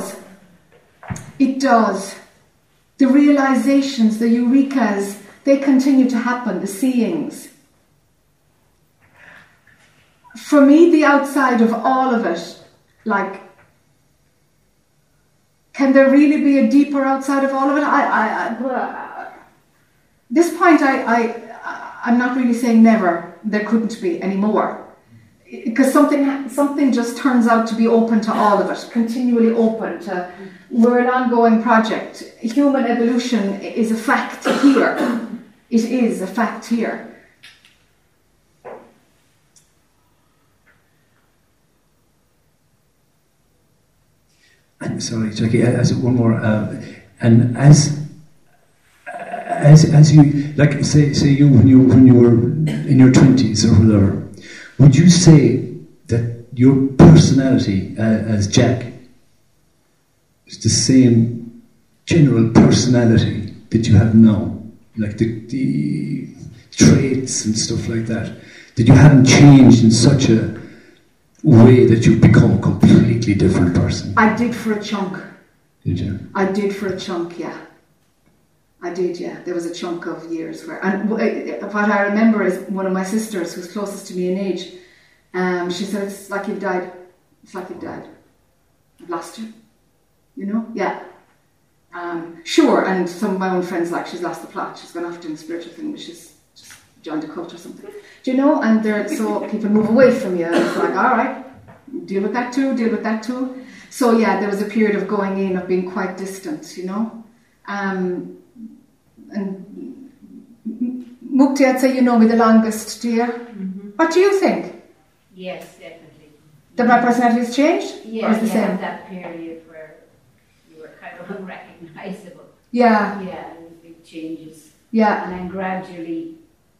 It does. The realizations, the eurekas, they continue to happen, the seeings. For me, the outside of all of it, like, can there really be a deeper outside of all of it? This point, I'm not really saying never. There couldn't be anymore, because something just turns out to be open to all of it, continually open to. We're an ongoing project. Human evolution is a fact here. It is a fact here. I'm sorry, Jackie. As one more, and as you, like, say you when you were in your 20s or whatever, would you say that your personality as Jack is the same general personality that you have now, like the traits and stuff like that you haven't changed in such a way that you've become a completely different person? I did for a chunk. Did you? I did for a chunk, yeah. I did, yeah. There was a chunk of years where... And what I remember is one of my sisters, who's closest to me in age, she said, it's like you've died. It's like you've died. I've lost you. Yeah. Sure, and some of my own friends, like, she's lost the plot. She's gone off doing a spiritual thing, but she's just joined a cult or something. Do you know? And so people move away from you. And it's like, all right, deal with that too. So yeah, there was a period of going in, of being quite distant, And Mukti, I'd say you know me the longest, dear. Mm-hmm. What do you think? Yes, definitely. That my personality has changed? Yeah, or is the same? That period where you were kind of unrecognizable. Yeah. Yeah, and big changes. Yeah. And then gradually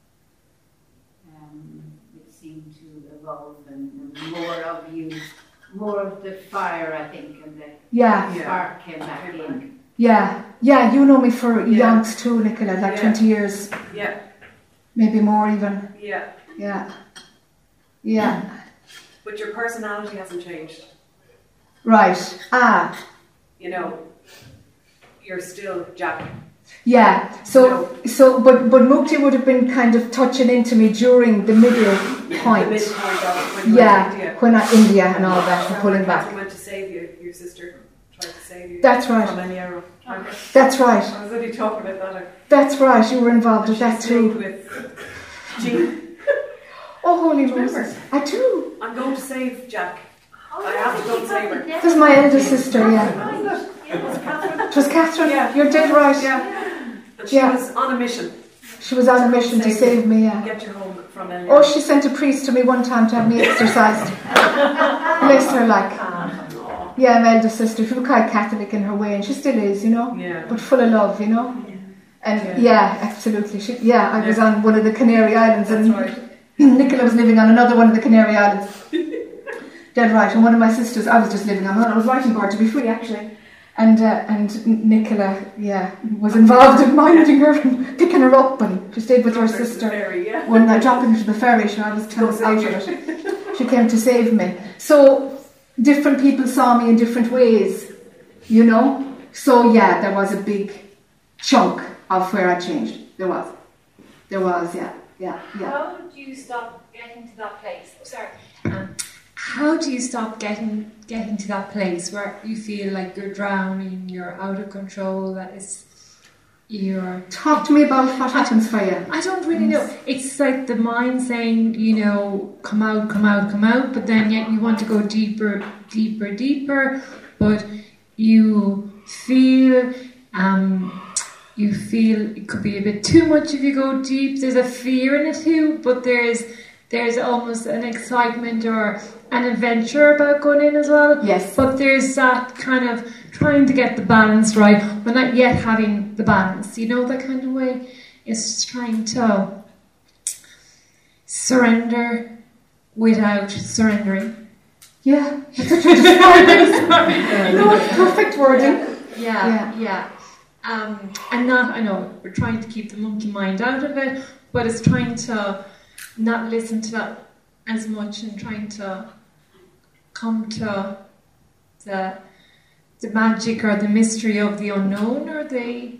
it seemed to evolve, and more of you, more of the fire, I think, and the spark came back in. Yeah, you know me for yonks too, Nicola, like 20 years. Yeah. Maybe more even. Yeah. Yeah. But your personality hasn't changed. Right. You know, you're still Jack. Yeah. So, but Mukti would have been kind of touching into me during the middle point. The middle point of when you went to India. When India and all that, and pulling back. Catherine went to save you. Your sister tried to save you. That's right. From any arrow. That's right. I was only talking about that. That's right. You were involved with that too. With Jean. Oh, holy Moses! I do. I'm going to save Jack. I have to go and save her. This is my elder sister. Yeah. It was Catherine. It was Catherine. Yeah. You're dead right. Yeah. And she was on a mission. She was on a mission to save me. Yeah. Get you home from Elliot. Oh, she sent a priest to me one time to have me exorcised. Bless her, like. Yeah, my elder sister. She was quite Catholic in her way, and she still is, you know. Yeah. But full of love, you know. And absolutely. I was on one of the Canary Islands, That's and right. Nicola was living on another one of the Canary Islands. Dead right. And one of my sisters, I was just living on one. I was writing board to be free, actually. And Nicola, was involved in minding her and picking her up, and she stayed with her sister. One night, dropping her to the ferry, so I was out of it. She came to save me. So different people saw me in different ways, you know. So there was a big chunk of where I changed. There was, yeah. How do you stop getting to that place? How do you stop getting to that place where you feel like you're drowning, you're out of control, Talk to me about what happens for you. I don't really know. It's like the mind saying, you know, come out, but then yet you want to go deeper, but you feel it could be a bit too much if you go deep. There's a fear in it too, but there's almost an excitement or an adventure about going in as well. Yes. But there's that kind of trying to get the balance right, but not yet having the balance. You know, that kind of way. It's trying to surrender without surrendering. Yeah. That's what you're describing. No, perfect wording. Yeah. And not, I know, we're trying to keep the monkey mind out of it, but it's trying to not listen to that as much and trying to come to the magic or the mystery of the unknown or of the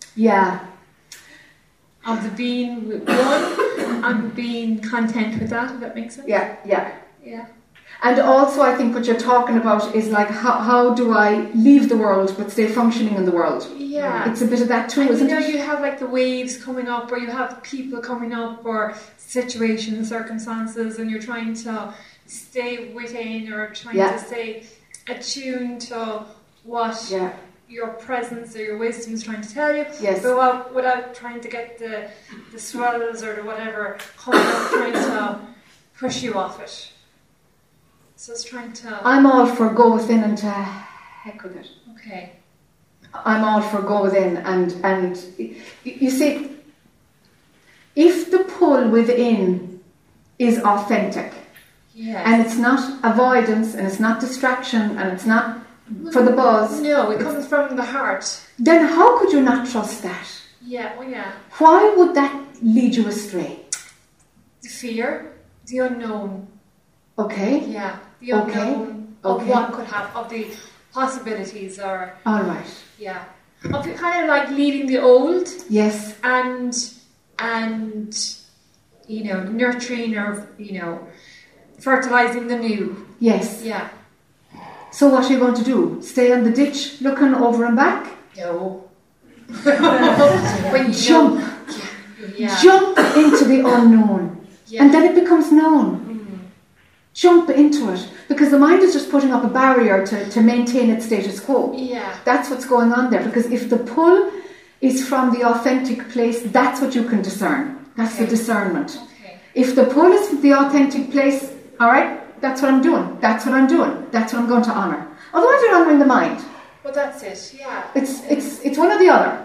being with one and being content with that, if that makes sense. Yeah. And also I think what you're talking about is like how do I leave the world but stay functioning in the world? Yeah. It's a bit of that too, and isn't it? You have like the waves coming up, or you have people coming up, or situations, circumstances, and you're trying to stay within or trying to stay attuned to what your presence or your wisdom is trying to tell you, but without trying to get the swells or the whatever coming up, trying to push you off it. So it's trying to... I'm all for go within and to heck with it. Okay. I'm all for go within and you see, if the pull within is authentic, and it's not avoidance, and it's not distraction, and it's not for the buzz. No, it comes from the heart. Then how could you not trust that? Yeah. Why would that lead you astray? The fear, the unknown. Okay. Yeah, the unknown of what could happen, of the possibilities, or... All right. Yeah. Of kind of like leaving the old. Yes. And you know, nurturing or, you know, fertilizing the new. Yes. Yeah. So what are you going to do? Stay on the ditch looking over and back? No. When you jump into the unknown, and then it becomes known. Jump into it, because the mind is just putting up a barrier to maintain its status quo. Yeah. That's what's going on there, because if the pull is from the authentic place, that's what you can discern. That's the discernment. Okay. If the pull is from the authentic place, all right, that's what I'm doing. That's what I'm doing. That's what I'm going to honour. Otherwise, you're honouring the mind. Well, that's it. Yeah. It's one or the other.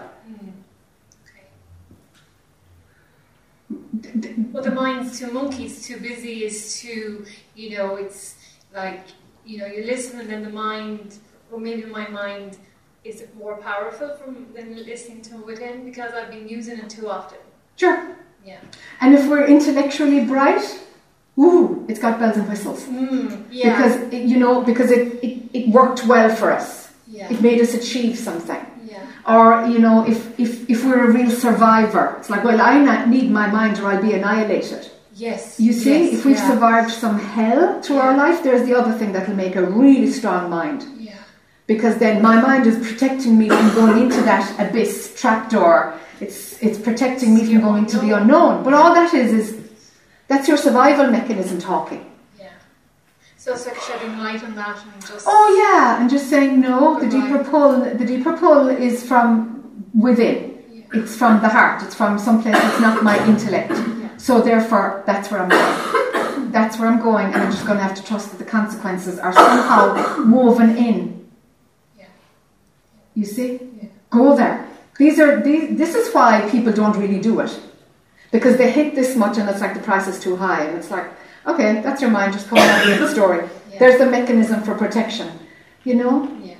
Well, the mind's too monkey, it's too busy, it's too, you know, it's like, you know, you listen and then the mind, or maybe my mind is it more powerful than listening to within? Because I've been using it too often. Sure. Yeah. And if we're intellectually bright, ooh, it's got bells and whistles. Yeah. Because it worked well for us. Yeah. It made us achieve something. Yeah. Or, if we're a real survivor, it's like, well, I need my mind or I'll be annihilated. Yes. You see, yes, if we've survived some hell through our life, there's the other thing that will make a really strong mind. Yeah. Because then my mind is protecting me from going into that abyss, trapdoor. It's protecting me from going to the unknown. But all that is that's your survival mechanism talking. Yeah. So it's like shedding light on that and just... Oh yeah, and just saying no, the deeper pull is from within. Yeah. It's from the heart. It's from someplace that's not my intellect. Yeah. So therefore, that's where I'm going. That's where I'm going, and I'm just going to have to trust that the consequences are somehow woven in. Yeah. You see? Yeah. Go there. This is why people don't really do it. Because they hit this much and it's like the price is too high. And it's like, okay, that's your mind just coming out with the story. Yeah. There's the mechanism for protection. You know? Yeah.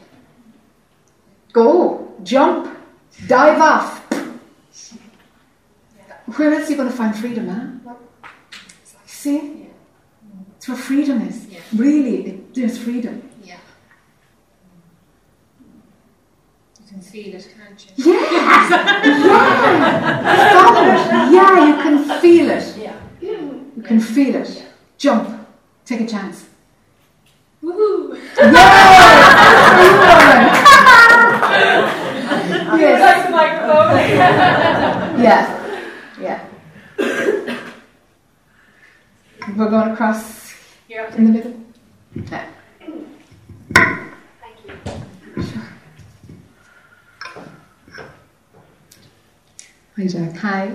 Go. Jump. Dive off. Where else are you going to find freedom, huh? See? Yeah. It's where freedom is. Yeah. Really, there's freedom. Yeah. You can feel it, can't you? Yeah! Yeah, you can feel it. Yeah. You can feel it. Yeah. Jump. Take a chance. Woohoo! Yes. Like the microphone. Yeah. Yeah. We're going across You're up in the to middle. Yeah. Thank you. Hi, Jack. Hi.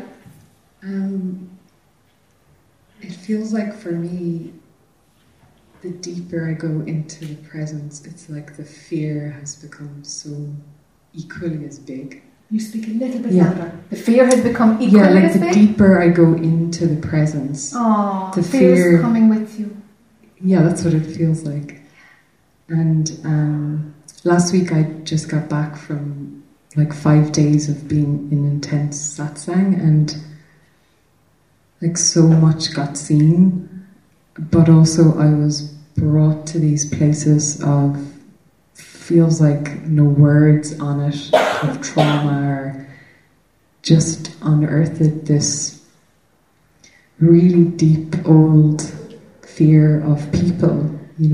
It feels like for me, the deeper I go into the presence, it's like the fear has become so equally as big. You speak a little bit Yeah. louder. The fear has become equally Yeah, like as the big. deeper I go into the presence. Oh, the fear's fear- coming with you. Yeah, that's what it feels like. And last week I just got back from like 5 days of being in intense satsang, and like so much got seen, but also I was brought to these places of feels like no words on it, of trauma, or just unearthed this really deep old fear of people,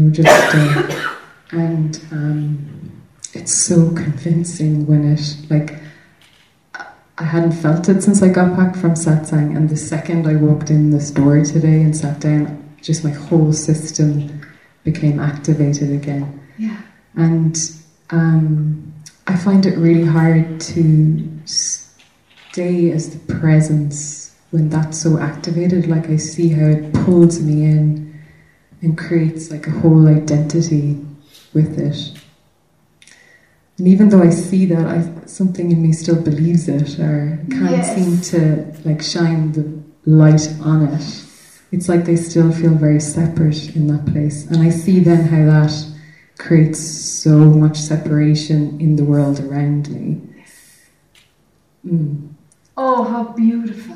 and it's so convincing when it, like, I hadn't felt it since I got back from satsang, and the second I walked in this door today and sat down, just my whole system became activated again. Yeah. And I find it really hard to stay as the presence when that's so activated. Like, I see how it pulls me in and creates like a whole identity with it. And even though I see that, something in me still believes it, or can't Yes. seem to like shine the light on it. It's like they still feel very separate in that place. And I see then how that creates so much separation in the world around me. Oh, how beautiful.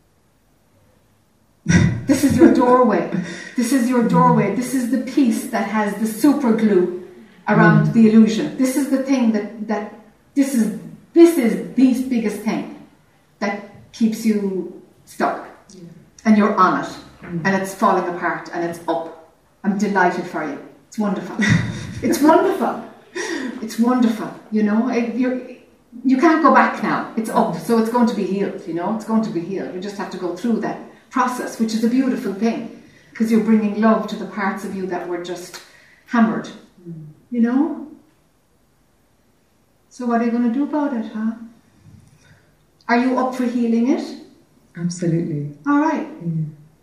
This is your doorway. This is your doorway. This is the piece that has the super glue around the illusion. This is the thing that this is the biggest thing that keeps you stuck. Yeah. And you're on it. And it's falling apart and it's up. I'm delighted for you. It's wonderful. It's wonderful. It's wonderful. You can't go back now. It's up, so it's going to be healed. It's going to be healed. You just have to go through that process, which is a beautiful thing, because you're bringing love to the parts of you that were just hammered. So what are you going to do about it, huh? Are you up for healing it? Absolutely. All right. Yeah.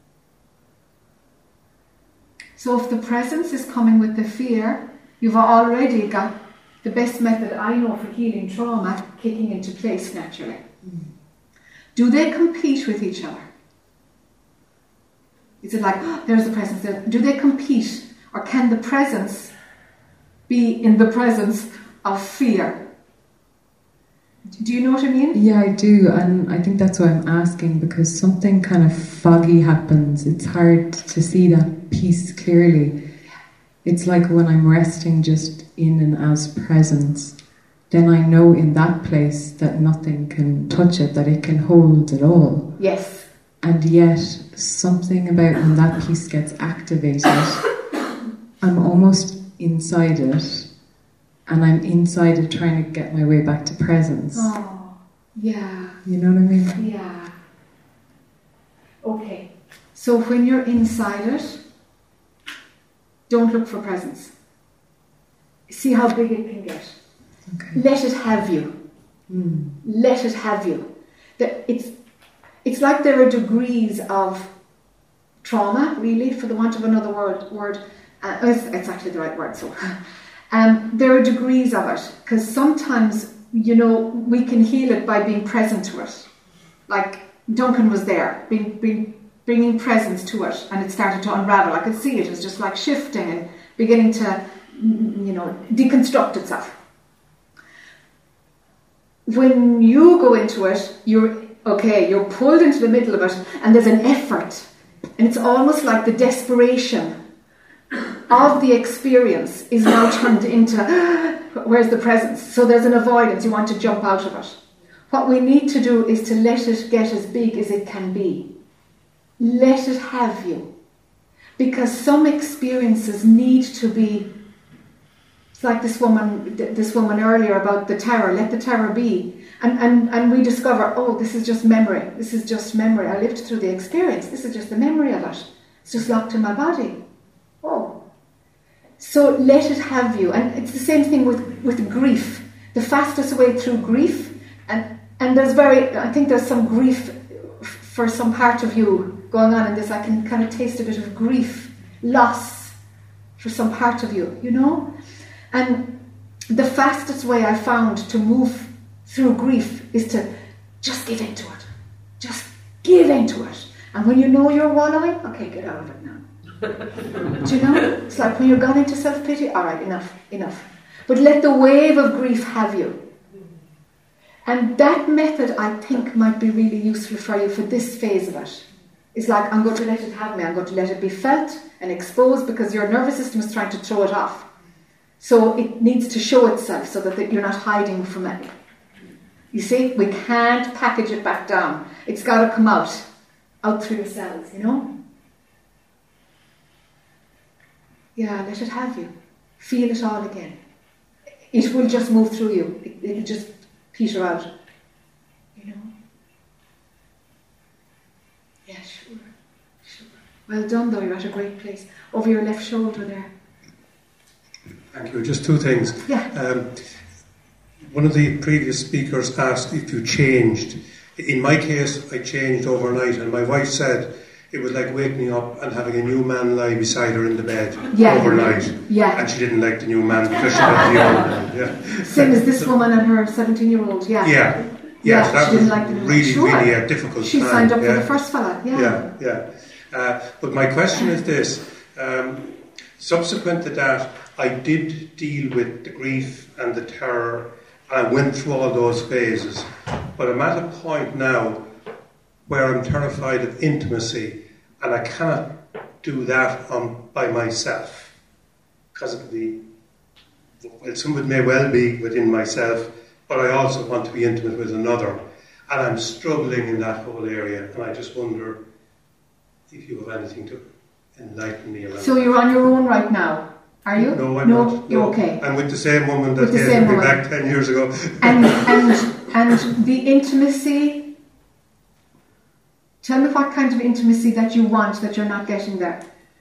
So if the presence is coming with the fear, you've already got the best method I know for healing trauma kicking into place naturally. Do they compete with each other? Is it like, there's the presence there? Do they compete? Or can the presence be in the presence of fear? Do you know what I mean? Yeah, I do, and I think that's why I'm asking, because something kind of foggy happens. It's hard to see that piece clearly. It's like when I'm resting just in and as presence, then I know in that place that nothing can touch it, that it can hold it all. Yes. And yet, something about when that piece gets activated, I'm almost inside it, and I'm inside it trying to get my way back to presence. Oh, yeah. You know what I mean? Yeah. Okay. So when you're inside it, don't look for presence. See how big it can get. Okay. Let it have you. Let it have you. It's like there are degrees of trauma, really, for the want of another word. It's actually the right word, so... there are degrees of it, because sometimes, we can heal it by being present to it. Like Duncan was there, bringing presence to it, and it started to unravel. I could see it was just like shifting and beginning to, deconstruct itself. When you go into it, you're pulled into the middle of it, and there's an effort, and it's almost like the desperation of the experience is now turned into where's the presence? So there's an avoidance, you want to jump out of it. What we need to do is to let it get as big as it can be. Let it have you. Because some experiences need to be, it's like this woman earlier about the terror, let the terror be. And we discover, this is just memory. This is just memory. I lived through the experience. This is just the memory of it. It's just locked in my body. So let it have you. And it's the same thing with grief. The fastest way through grief, and I think there's some grief for some part of you going on in this. I can kind of taste a bit of grief, loss for some part of you, And the fastest way I found to move through grief is to just give into it. Just give into it. And when you know you're wallowing, okay, get out of it now. Do you know? It's like when you're gone into self-pity, all right, enough. But let the wave of grief have you. And that method, I think, might be really useful for you for this phase of it. It's like, I'm going to let it have me. I'm going to let it be felt and exposed, because your nervous system is trying to throw it off. So it needs to show itself so that you're not hiding from it. You see, we can't package it back down. It's got to come out through your cells, Yeah, let it have you. Feel it all again. It will just move through you. It'll just peter out. Yeah, sure. Well done, though. You're at a great place. Over your left shoulder there. Thank you. Just two things. Yeah. One of the previous speakers asked if you changed. In my case, I changed overnight, and my wife said it was like waking up and having a new man lie beside her in the bed overnight. Yeah. And she didn't like the new man because she had the old man. Yeah. Same as this woman and her 17-year-old. Yeah. Yeah. Yes, that she was didn't like the really a difficult She time. signed up for the first fella. Yeah. But my question is this. Subsequent to that, I did deal with the grief and the terror. I went through all those phases. But I'm at a point now where I'm terrified of intimacy, and I cannot do that by myself. Because some of it may well be within myself, but I also want to be intimate with another. And I'm struggling in that whole area, and I just wonder if you have anything to enlighten me around. So you're on your own right now, are you? No, I'm not. You're okay. I'm with the same woman that gave me back 10 years ago. And the intimacy, tell me what kind of intimacy that you want that you're not getting there.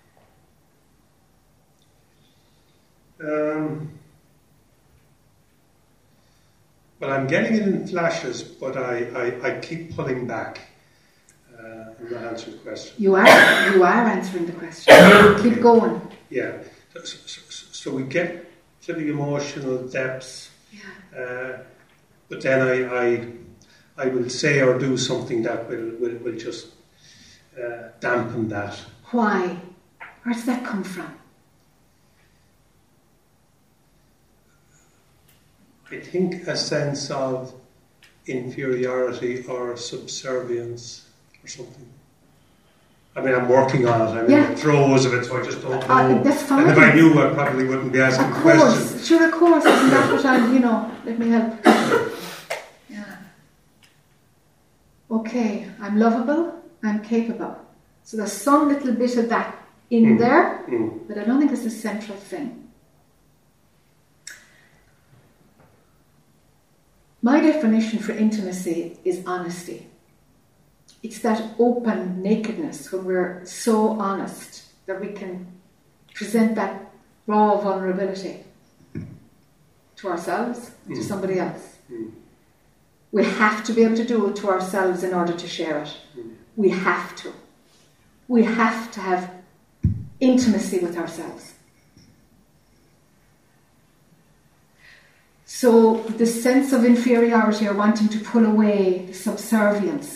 Well, I'm getting it in flashes, but I keep pulling back. I'm not answering the question. You are answering the question. Keep going. Yeah. So we get to the emotional depths. Yeah. But then I will say or do something that will just dampen that. Why? Where does that come from? I think a sense of inferiority or subservience or something? I mean, I'm working on it. I'm in the throes of it, so I just don't know. That's fine. And if I knew, I probably wouldn't be asking Of questions. course, sure, of course. Isn't that what I'm, let me help. Yeah. Okay, I'm lovable, I'm capable. So there's some little bit of that in there, but I don't think it's the central thing. My definition for intimacy is honesty. It's that open nakedness when we're so honest that we can present that raw vulnerability to ourselves and to somebody else. We have to be able to do it to ourselves in order to share it. We have to. We have to have intimacy with ourselves. So the sense of inferiority or wanting to pull away, the subservience,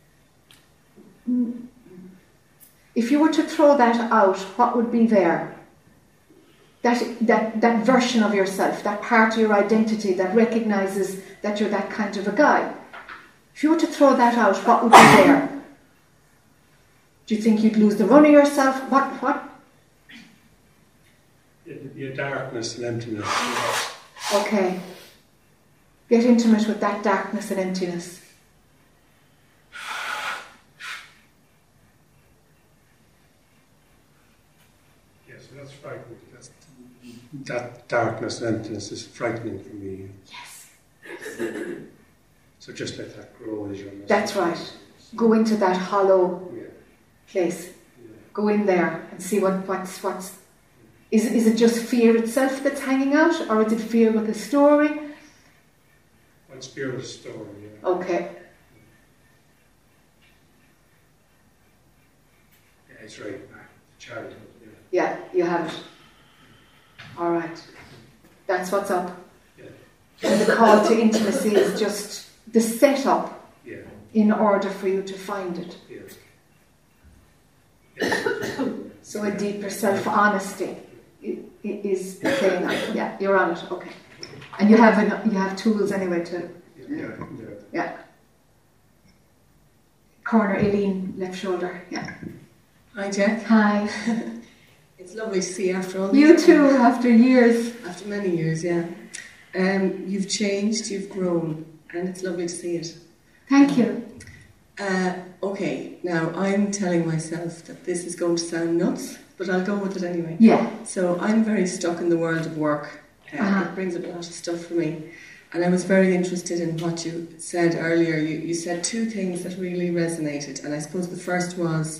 if you were to throw that out, what would be there? That version of yourself, that part of your identity that recognises that you're that kind of a guy. If you were to throw that out, what would be there? Do you think you'd lose the run of yourself? What? It'd be a darkness and emptiness. Okay. Get intimate with that darkness and emptiness. Yes, that's frightening. That darkness and emptiness is frightening for me. Yes. So just let that grow as you're listening. That's right. Go into that hollow place. Go in there and see what's. Is it just fear itself that's hanging out, or is it fear with a story? What's fear with a story? Yeah. Okay. Yeah, it's right. Childhood. Yeah, you have it. All right. That's what's up. Yeah. And the call to intimacy is just the setup in order for you to find it. Yeah. So a deeper self-honesty is playing out. Yeah, you're on it. Okay. And you have tools anyway to. Yeah. Corner, Aileen, left shoulder. Yeah. Hi, Jack. Hi. It's lovely to see you after all these You too, after years. After many years, yeah. You've changed, you've grown, and it's lovely to see it. Thank you. Okay, now I'm telling myself that this is going to sound nuts, but I'll go with it anyway. Yeah. So I'm very stuck in the world of work. It brings up a lot of stuff for me. And I was very interested in what you said earlier. You said two things that really resonated. And I suppose the first was,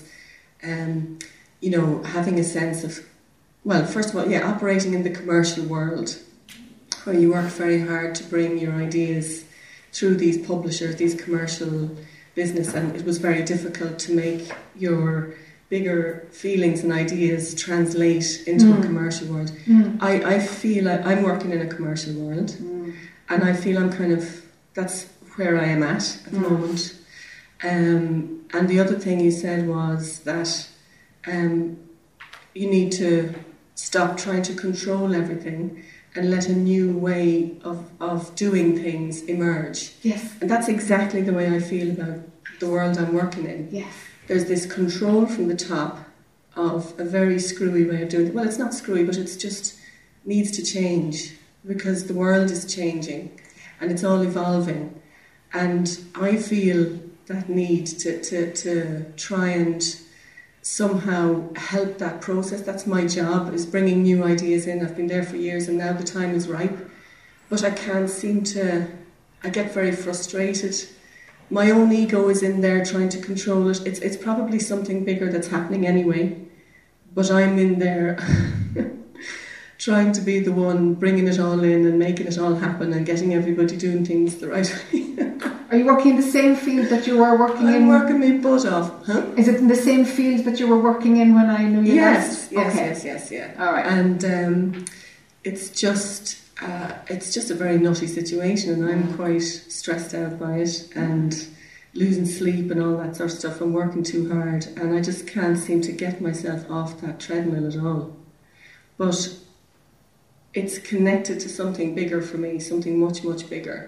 having a sense of, well, first of all, operating in the commercial world, where you work very hard to bring your ideas through these publishers, these commercial business, and it was very difficult to make your bigger feelings and ideas translate into a commercial world. I feel like I'm working in a commercial world, and I feel that's where I am at the moment. And the other thing you said was that you need to stop trying to control everything and let a new way of doing things emerge. Yes. And that's exactly the way I feel about the world I'm working in. Yes. There's this control from the top of a very screwy way of doing it. Well, it's not screwy, but it's just needs to change because the world is changing and it's all evolving. And I feel that need to try and somehow help that process. That's my job, is bringing new ideas in. I've been there for years and now the time is ripe. But I can't seem to... I get very frustrated. My own ego is in there trying to control it. It's probably something bigger that's happening anyway. But I'm in there trying to be the one bringing it all in and making it all happen and getting everybody doing things the right way. Are you working in the same field that you were working in? I'm working my butt off. Huh? Is it in the same field that you were working in when I knew you last? Yes, yeah. All right. And it's just a very nutty situation, and I'm quite stressed out by it and losing sleep and all that sort of stuff. I'm working too hard, and I just can't seem to get myself off that treadmill at all. But it's connected to something bigger for me, something much, much bigger.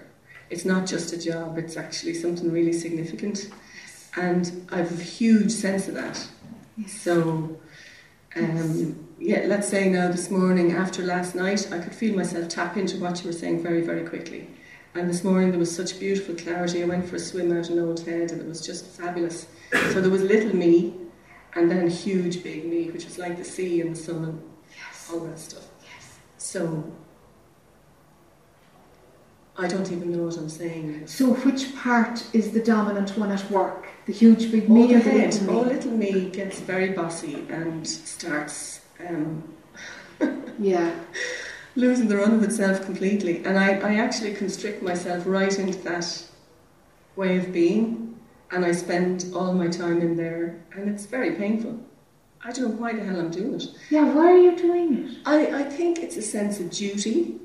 It's not just a job, it's actually something really significant. And I have a huge sense of that. So, let's say now this morning after last night, I could feel myself tap into what you were saying very, very quickly. And this morning there was such beautiful clarity. I went for a swim out in Old Head and it was just fabulous. So there was little me and then huge big me, which was like the sea and the sun and all that stuff. So I don't even know what I'm saying. So which part is the dominant one at work? The huge big me or the little me? Little me gets very bossy and starts losing the run of itself completely. And I actually constrict myself right into that way of being, and I spend all my time in there, and it's very painful. I don't know why the hell I'm doing it. Yeah, why are you doing it? I think it's a sense of duty,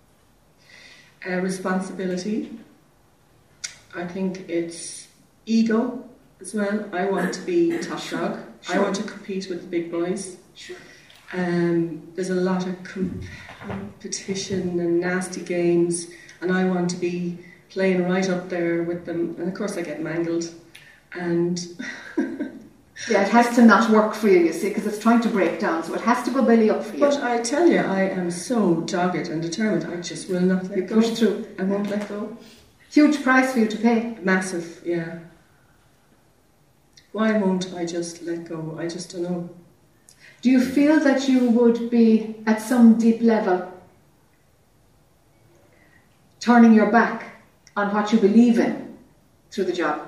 responsibility. I think it's ego as well. I want to be top dog. Sure. I want to compete with the big boys. Sure. There's a lot of competition and nasty games, and I want to be playing right up there with them. And of course I get mangled. And yeah, it has to not work for you see, because it's trying to break down, so it has to go belly up for you. But I tell you, I am so dogged and determined. I just will not let go. Push through. I won't let go. Huge price for you to pay. Massive, yeah. Why won't I just let go? I just don't know. Do you feel that you would be, at some deep level, turning your back on what you believe in through the job?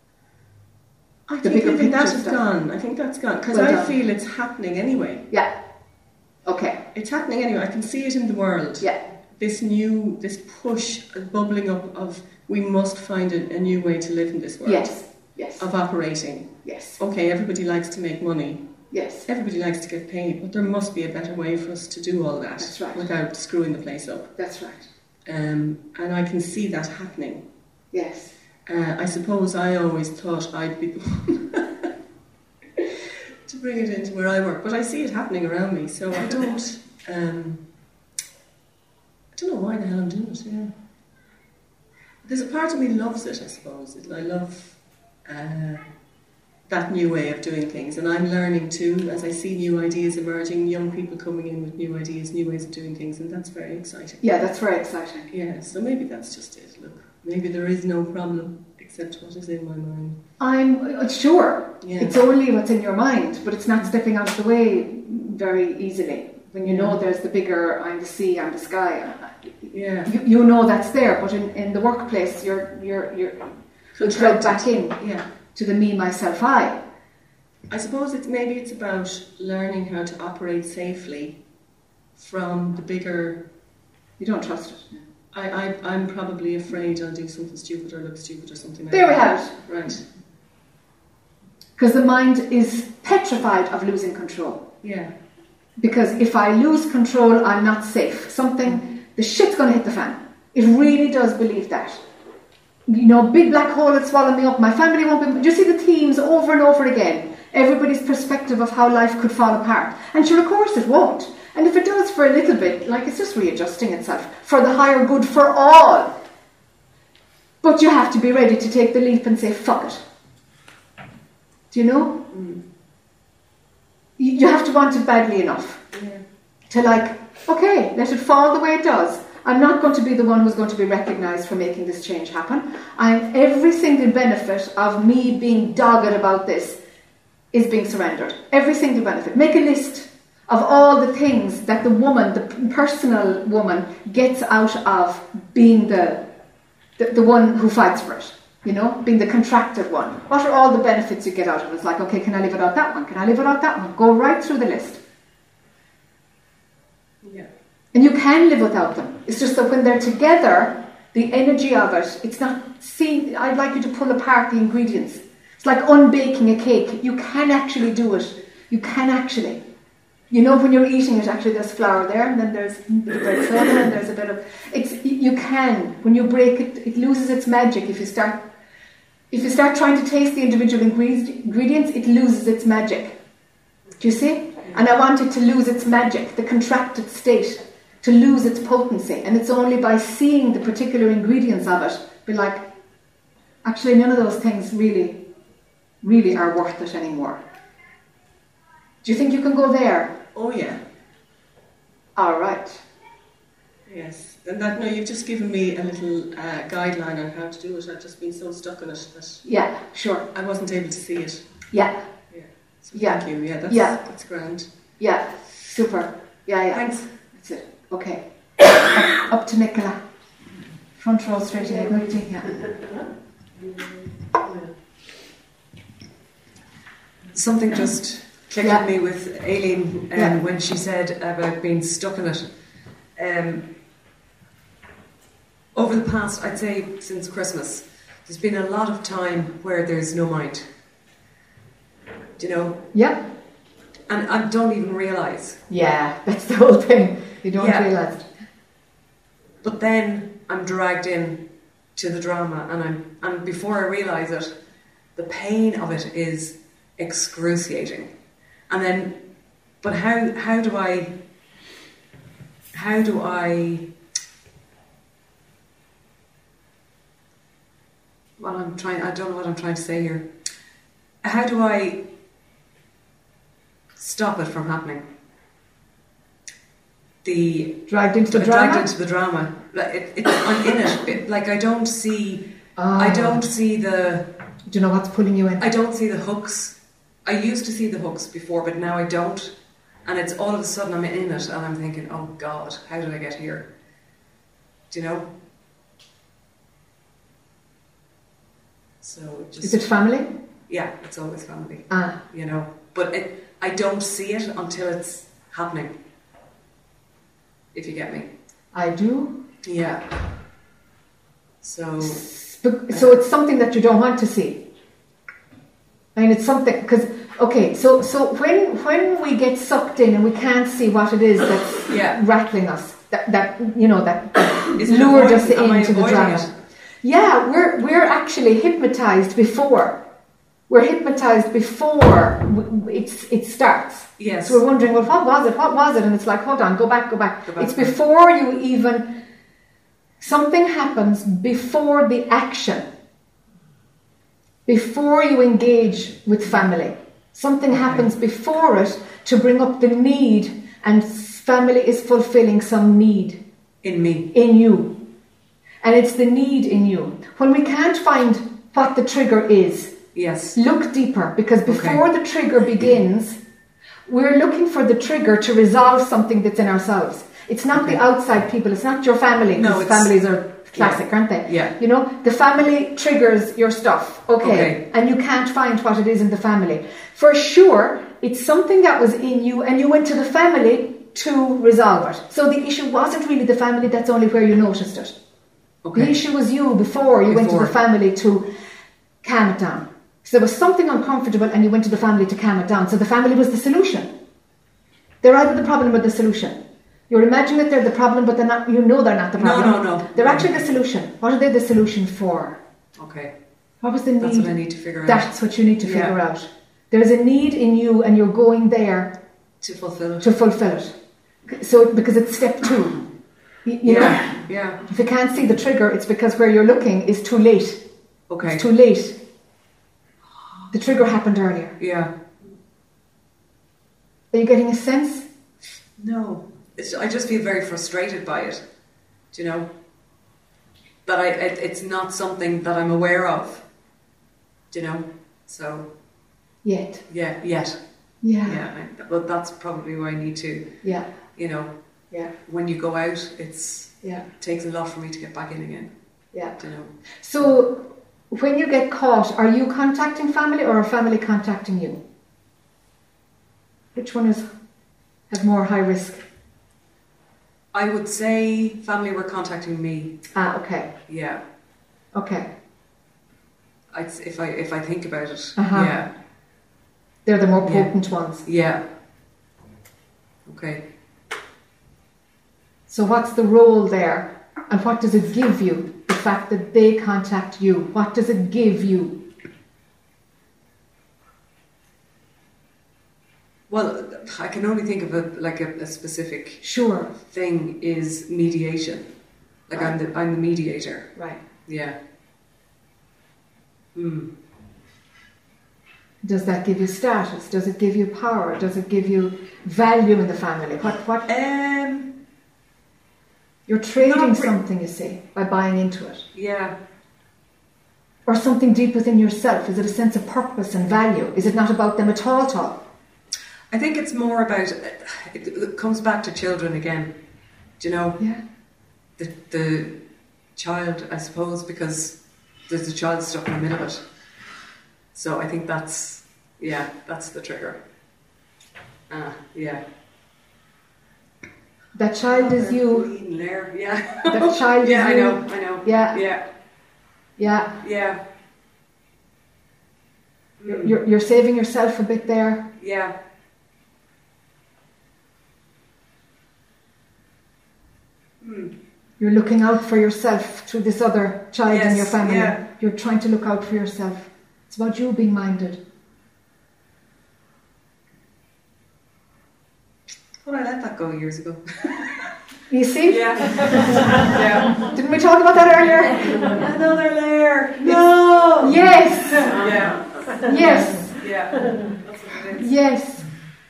I think even that is gone. I think that's gone. Because I feel it's happening anyway. Yeah. Okay. It's happening anyway. I can see it in the world. Yeah. This push bubbling up of we must find a new way to live in this world. Yes. Yes. Of operating. Yes. Okay, everybody likes to make money. Yes. Everybody likes to get paid, but there must be a better way for us to do all that. That's right. Without screwing the place up. That's right. And I can see that happening. Yes. I suppose I always thought I'd be the one to bring it into where I work, but I see it happening around me, so I don't know why the hell I'm doing it. Yeah. There's a part of me loves it, I suppose. I love that new way of doing things, and I'm learning too as I see new ideas emerging, young people coming in with new ideas, new ways of doing things, and that's very exciting. Yeah, that's very exciting. Yeah, so maybe that's just it. Look, maybe there is no problem except what is in my mind. I'm sure. Yeah. It's only what's in your mind, but it's not stepping out of the way very easily. When you know there's the bigger, I'm the sea, I'm the sky. Yeah. You know that's there, but in the workplace, you're thread back in. Yeah. To the me, myself, I. I suppose it's about learning how to operate safely from the bigger. You don't trust it. I'm probably afraid I'll do something stupid or look stupid or something like that. There we have it. Right. Because the mind is petrified of losing control. Yeah. Because if I lose control, I'm not safe. The shit's going to hit the fan. It really does believe that. Big black hole will swallow me up. My family won't be... Do you see the themes over and over again? Everybody's perspective of how life could fall apart. And sure, of course it won't. And if it does for a little bit, it's just readjusting itself for the higher good for all. But you have to be ready to take the leap and say, fuck it. Do you know? Mm. You have to want it badly enough to okay, let it fall the way it does. I'm not going to be the one who's going to be recognised for making this change happen. Every single benefit of me being dogged about this is being surrendered. Every single benefit. Make a list of all the things that the woman, the personal woman, gets out of being the one who fights for it. Being the contracted one. What are all the benefits you get out of it? It's okay, can I live without that one? Can I live without that one? Go right through the list. Yeah. And you can live without them. It's just that when they're together, the energy of it, it's not... See, I'd like you to pull apart the ingredients. It's like unbaking a cake. You can actually do it. You can actually. When you're eating it, actually there's flour there, and then there's a bit of bread soda, and there's a bit of... You can. When you break it, it loses its magic. If you start trying to taste the individual ingredients, it loses its magic. Do you see? And I want it to lose its magic, the contracted state, to lose its potency. And it's only by seeing the particular ingredients of it, be like, actually none of those things really are worth it anymore. Do you think you can go there? Oh yeah. All right. Yes. And that, no, you've just given me a little guideline on how to do it. I've just been so stuck in it that Yeah, sure. I wasn't able to see it. Yeah. Yeah. So Yeah. thank you. Yeah, that's grand. Yeah, super. Yeah. Thanks. That's it. Okay. Up to Nicola. Front row straight ahead. What do you think? Something just clicked with me with Aileen when she said about being stuck in it. Over the past, I'd say since Christmas, there's been a lot of time where there's no mind. Do you know? Yeah. And I don't even realise. Yeah, that's the whole thing. You don't realise it. But then I'm dragged in to the drama, and before I realise it, the pain of it is excruciating. And then, but how do I? Well, I don't know what I'm trying to say here. How do I stop it from happening? Dragged into the drama? Dragged into the drama. I'm in it. Like, I don't see the... Do you know what's pulling you in? I don't see the hooks. I used to see the hooks before, but now I don't. And it's all of a sudden I'm in it and I'm thinking, oh God, how did I get here? Do you know? So Is it family? Yeah, it's always family. You know, but I don't see it until it's happening. If you get me. I do. Yeah. So it's something that you don't want to see. I mean, it's something because so when we get sucked in and we can't see what it is that's rattling us, that lured us into the drama. It? Yeah, we're actually hypnotized before. We're hypnotized before it starts. Yes. So we're wondering, well, what was it? And it's like, hold on, go back. It's before you even... Something happens before the action. Before you engage with family. Something happens before it to bring up the need, and family is fulfilling some need. In me. In you. And it's the need in you. When we can't find what the trigger is, yes. Look deeper, because before the trigger begins, we're looking for the trigger to resolve something that's in ourselves. It's not the outside people, it's not your family, because families are classic, aren't they? Yeah. You know, the family triggers your stuff, and you can't find what it is in the family. For sure, it's something that was in you, and you went to the family to resolve it. So the issue wasn't really the family, that's only where you noticed it. Okay. The issue was you before you went to the family to calm it down. So there was something uncomfortable and you went to the family to calm it down. So the family was the solution. They're either the problem or the solution. You're imagining that they're the problem, but they're not, they're not the problem. No. They're actually the solution. What are they the solution for? Okay. What was the need? That's what I need to figure out. That's what you need to figure out. There's a need in you and you're going there to fulfill it. So, because it's step 2. You know? Yeah. If you can't see the trigger, it's because where you're looking is too late. Okay. It's too late. The trigger happened earlier. Yeah. Are you getting a sense? No. I just feel very frustrated by it. Do you know? But it's not something that I'm aware of. Do you know? So. Yet. Yeah, yet. Yeah. Well, that's probably why I need to. Yeah. You know. Yeah. When you go out, it takes a lot for me to get back in again. Yeah. Do you know? So, when you get caught, are you contacting family or are family contacting you? Which one has more high risk? I would say family were contacting me. Okay. Yeah. Okay. If I think about it, yeah. They're the more potent ones. Yeah. Okay. So what's the role there? And what does it give you? The fact that they contact you. What does it give you? Well, I can only think of a specific Sure. thing is mediation. Like Right. I'm the mediator. Right. Yeah. Does that give you status? Does it give you power? Does it give you value in the family? What? You're trading something, you see, by buying into it. Yeah. Or something deep within yourself. Is it a sense of purpose and value? Is it not about them at all? I think it's more about, it comes back to children again. Do you know? Yeah. The child, I suppose, because there's a child stuck in the middle of it. So I think that's the trigger. Yeah. That child is you. There, yeah. That child is you. I know. Yeah. Yeah. You're saving yourself a bit there. Yeah. You're looking out for yourself through this other child in your family. Yeah. You're trying to look out for yourself. It's about you being minded. Well, I let that go years ago. You see? Yeah. Yeah. Didn't we talk about that earlier? Another layer. No. Yes. Yeah. Yes. Yeah. That's what it is. Yes.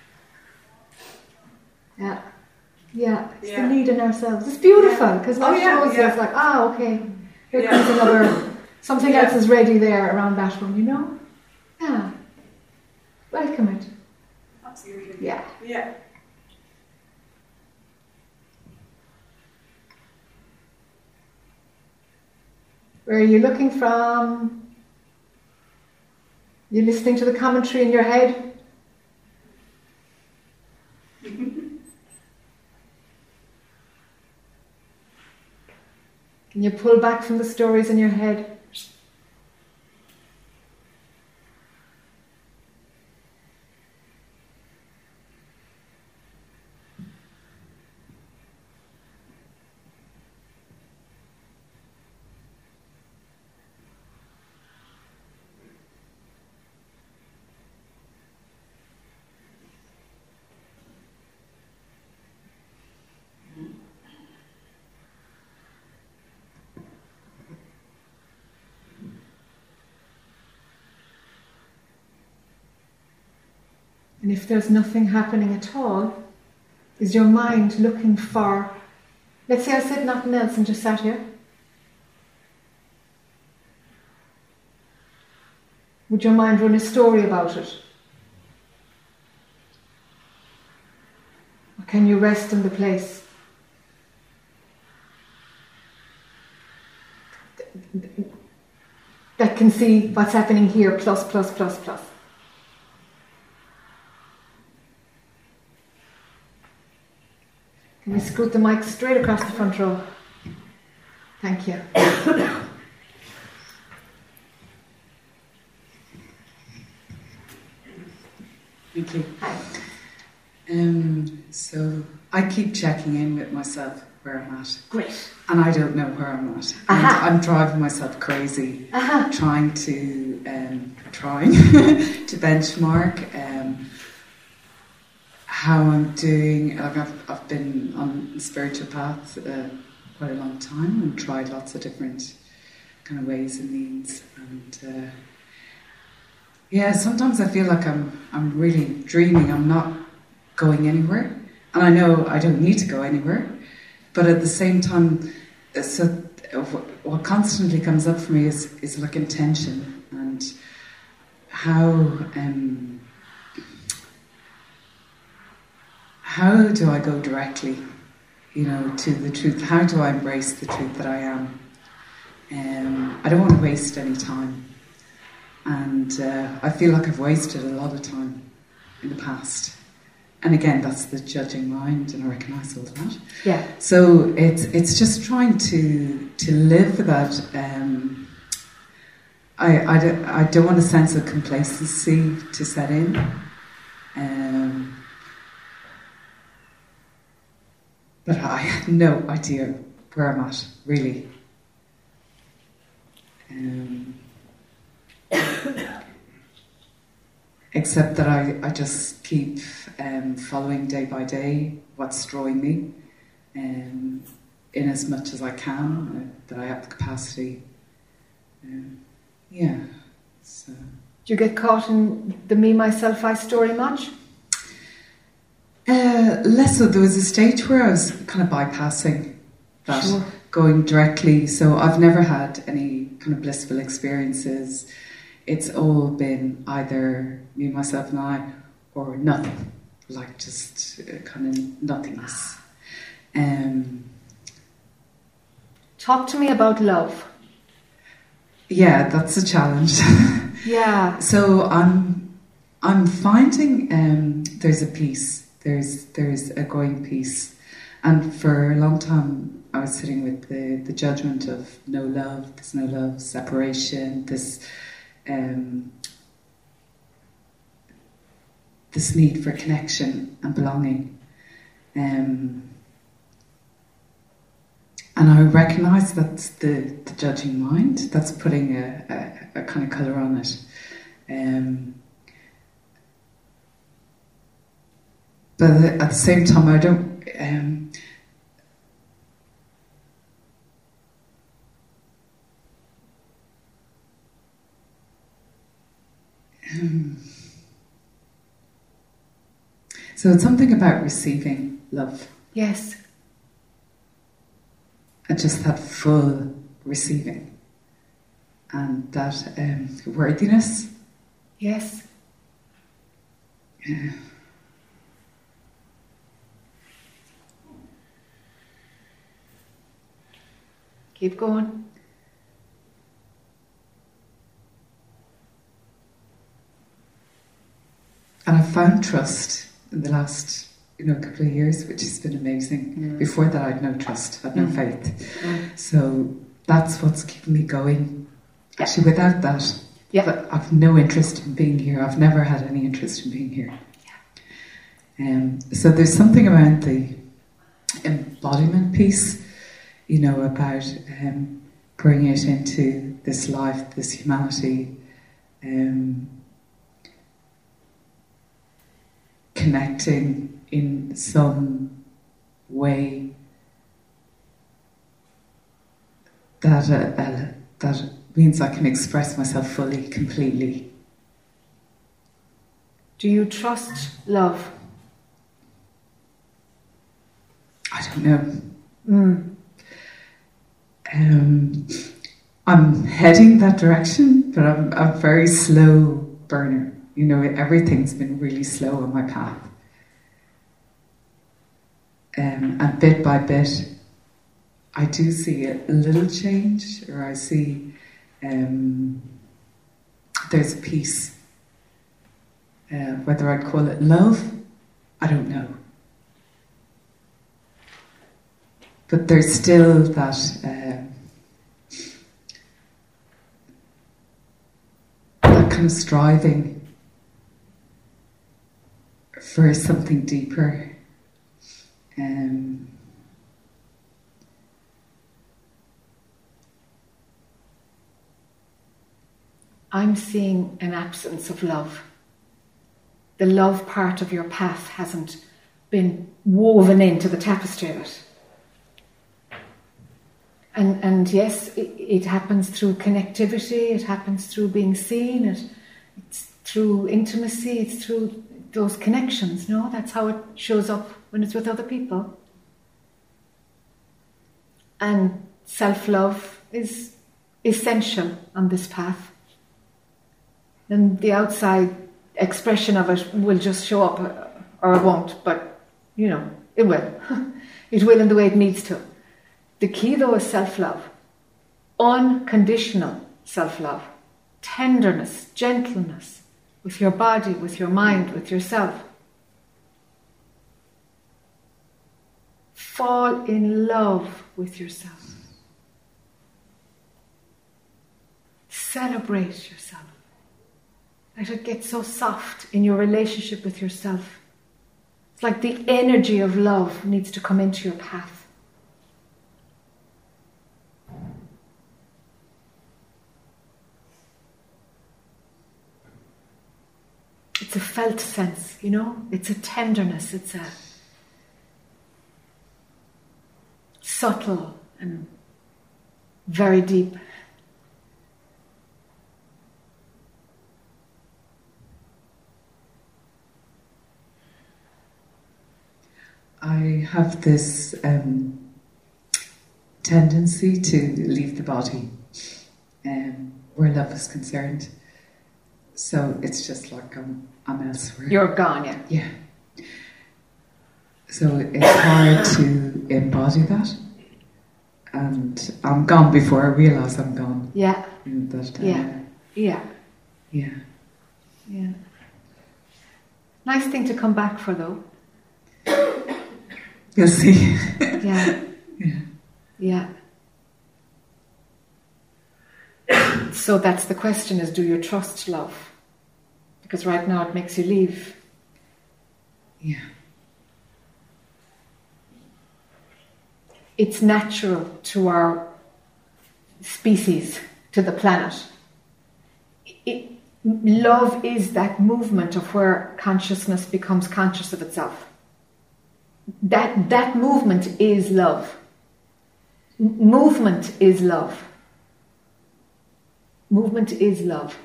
Yeah. Yeah. It's the need in ourselves. It's beautiful because that shows you it's like, okay, here comes another, something else is ready there around that one, you know? Yeah. Welcome it. Absolutely. Yeah. Yeah. Where are you looking from? You listening to the commentary in your head? Can you pull back from the stories in your head? And if there's nothing happening at all, is your mind looking for... Let's say I said nothing else and just sat here. Would your mind run a story about it? Or can you rest in the place? That can see what's happening here, plus. Can you scoot the mic straight across the front row? Thank you. Thank you. Hi. So I keep checking in with myself where I'm at. Great. And I don't know where I'm at. And I'm driving myself crazy, trying to benchmark how I'm doing. I've been on the spiritual path quite a long time and tried lots of different kind of ways and means. And sometimes I feel like I'm really dreaming. I'm not going anywhere, and I know I don't need to go anywhere. But at the same time, so what constantly comes up for me is like intention and how do I go directly, to the truth? How do I embrace the truth that I am? I don't want to waste any time, and I feel like I've wasted a lot of time in the past. And again, that's the judging mind, and I recognise all that. Yeah. So it's just trying to live without. I don't want a sense of complacency to set in. But I have no idea where I'm at, really. except that I just keep following day by day what's drawing me, in as much as I can, that I have the capacity. Yeah. So. Do you get caught in the me, myself, I story much? Less so. There was a stage where I was kind of bypassing that, sure. Going directly. So I've never had any kind of blissful experiences. It's all been either me, myself, and I, or nothing. Like just kind of nothingness. Talk to me about love. Yeah, that's a challenge. Yeah. So I'm finding there's a peace. There's a growing peace. And for a long time I was sitting with the judgment of no love, there's no love, separation, this need for connection and belonging. And I recognise that's the judging mind that's putting a kind of colour on it. But at the same time, I don't. So it's something about receiving love. Yes. And just that full receiving. And that worthiness. Yes. Yeah. Keep going. And I found trust in the last, couple of years, which has been amazing. Mm. Before that, I had no trust, I had no faith. Mm. So that's what's keeping me going. Actually, without that, I've no interest in being here. I've never had any interest in being here. So there's something around the embodiment piece, about bringing it into this life, this humanity, connecting in some way that means I can express myself fully, completely. Do you trust love? I don't know. I'm heading that direction, but I'm a very slow burner. Everything's been really slow on my path. And bit by bit, I do see a little change, or I see there's a peace. Whether I'd call it love, I don't know. But there's still that kind of striving for something deeper. I'm seeing an absence of love. The love part of your path hasn't been woven into the tapestry of it. And yes, it happens through connectivity, it happens through being seen, it's through intimacy, it's through those connections, no? That's how it shows up when it's with other people. And self-love is essential on this path. And the outside expression of it will just show up, or it won't, but, it will. It will in the way it needs to. The key, though, is self-love. Unconditional self-love. Tenderness, gentleness, with your body, with your mind, with yourself. Fall in love with yourself. Celebrate yourself. Let it get so soft in your relationship with yourself. It's like the energy of love needs to come into your path. felt sense, you know? It's a tenderness, it's a subtle and very deep. I have this tendency to leave the body where love is concerned. So it's just like I'm elsewhere. You're gone, yeah. Yeah. So it's hard to embody that. And I'm gone before I realise I'm gone. Yeah. That, yeah. Yeah. Yeah. Nice thing to come back for, though. You'll see. Yeah. Yeah. So that's the question, is do you trust love? Because right now it makes you leave. Yeah. It's natural to our species, to the planet. Love is that movement of where consciousness becomes conscious of itself. That movement is love. Movement is love. Movement is love.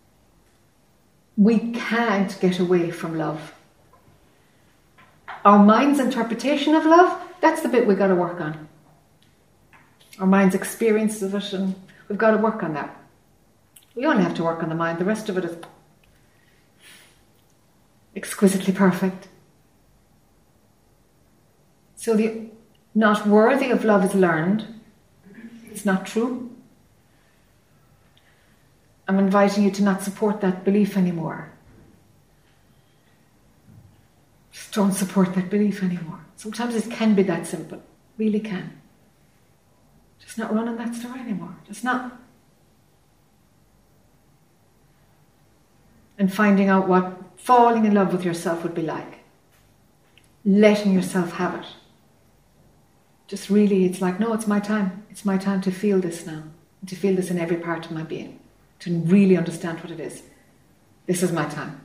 We can't get away from love. Our mind's interpretation of love, that's the bit we've got to work on. Our mind's experience of it, and we've got to work on that. We only have to work on the mind. The rest of it is exquisitely perfect. So the not worthy of love is learned. It's not true. I'm inviting you to not support that belief anymore. Just don't support that belief anymore. Sometimes it can be that simple. Really can. Just not running that story anymore. Just not. And finding out what falling in love with yourself would be like. Letting yourself have it. Just really, it's like, no, it's my time. It's my time to feel this now. To feel this in every part of my being. To really understand what it is. This is my time.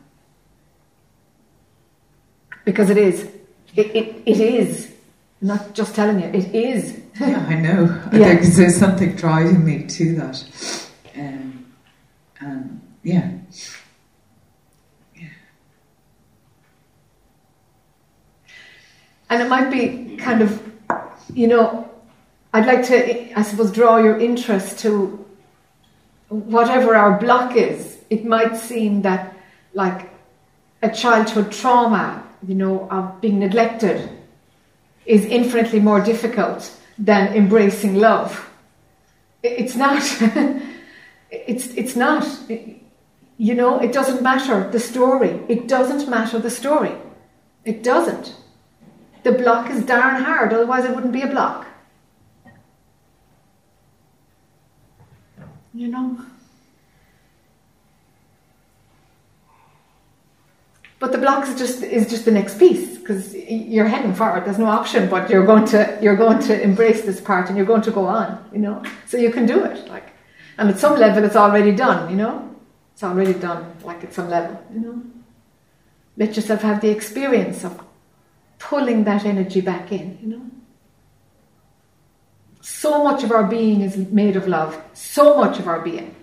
Because it is. It is. I'm not just telling you, it is. Yeah, I know. I think there's something driving me to that. Yeah. And it might be kind of, I'd like to, I suppose, draw your interest to whatever our block is. It might seem that, like, a childhood trauma, of being neglected is infinitely more difficult than embracing love. It's not. It's not. It doesn't matter the story. It doesn't matter the story. It doesn't. The block is darn hard, otherwise it wouldn't be a block. But the block is just the next piece, because you're heading forward. There's no option, but you're going to embrace this part, and you're going to go on. So you can do it, and at some level it's already done. It's already done, at some level. Let yourself have the experience of pulling that energy back in. So much of our being is made of love. So much of our being.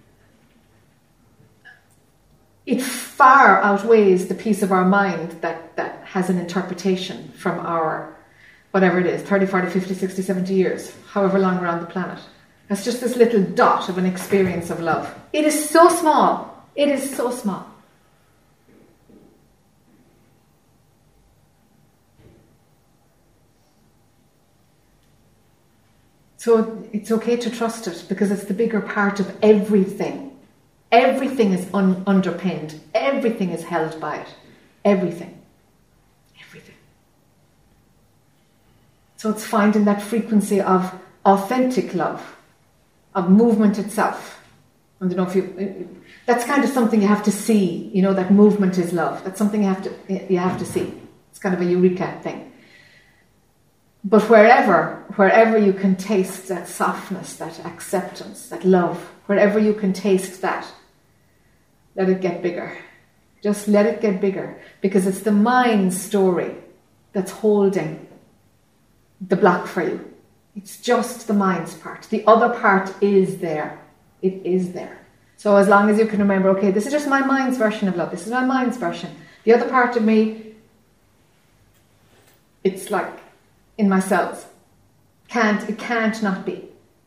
It far outweighs the piece of our mind that has an interpretation from our, whatever it is, 30, 40, 50, 60, 70 years, however long we're on the planet. That's just this little dot of an experience of love. It is so small. It is so small. So it's okay to trust it, because it's the bigger part of everything. Everything is underpinned. Everything is held by it. Everything. Everything. So it's finding that frequency of authentic love, of movement itself. I don't know if that's kind of something you have to see, that movement is love. That's something you have to see. It's kind of a eureka thing. But wherever you can taste that softness, that acceptance, that love, wherever you can taste that, let it get bigger. Just let it get bigger, because it's the mind's story that's holding the block for you. It's just the mind's part. The other part is there. It is there. So as long as you can remember, okay, this is just my mind's version of love. This is my mind's version. The other part of me, it's like in my cells. It can't not be.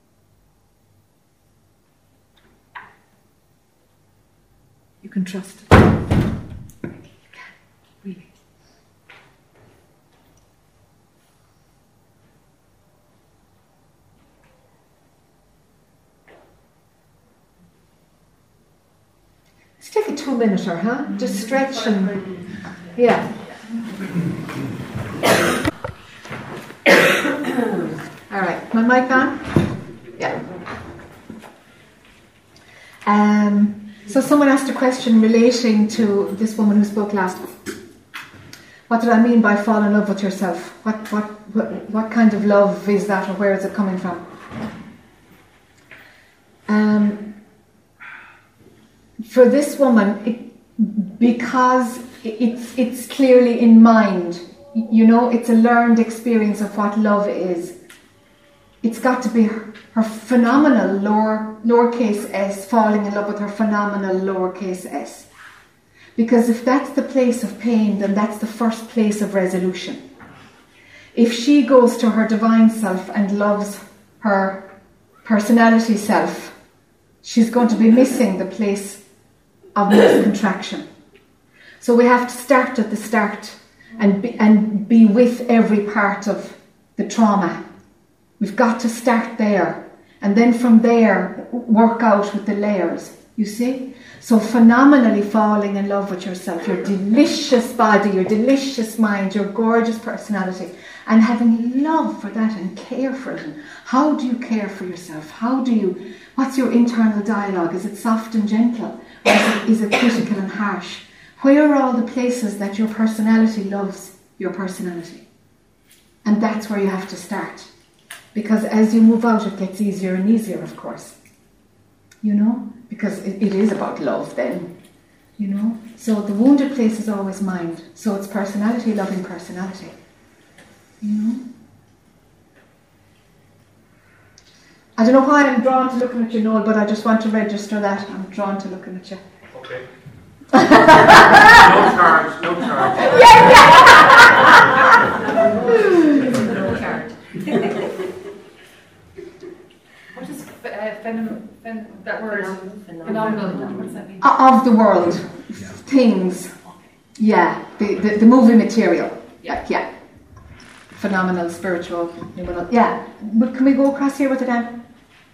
You can trust it. You can, really. Let's take a 2-minuter, huh? Just stretch and... Yeah. All right, my mic on? Yeah. So someone asked a question relating to this woman who spoke last. What did I mean by fall in love with yourself? What kind of love is that, or where is it coming from? For this woman, because it's clearly in mind, you know, it's a learned experience of what love is. It's got to be her phenomenal lowercase s falling in love with her phenomenal lowercase s. Because if that's the place of pain, then that's the first place of resolution. If she goes to her divine self and loves her personality self, she's going to be missing the place of miscontraction. So we have to start at the start and be with every part of the trauma. We've got to start there, and then from there work out with the layers, you see? So phenomenally falling in love with yourself, your delicious body, your delicious mind, your gorgeous personality, and having love for that and care for it. And how do you care for yourself? What's your internal dialogue? Is it soft and gentle? Or is it critical and harsh? Where are all the places that your personality loves your personality? And that's where you have to start. Because as you move out, it gets easier and easier, of course. You know? Because it is about love then. You know? So the wounded place is always mind. So it's personality loving personality. You know? I don't know why I'm drawn to looking at you, Noel, but I just want to register that. I'm drawn to looking at you. Okay. No charge. Yeah. No charge. What is that word? Phenomenal. What does that mean? Of the world. Things. Yeah. The movie material. Yeah. Phenomenal, spiritual, numinal. Yeah. But can we go across here with it then?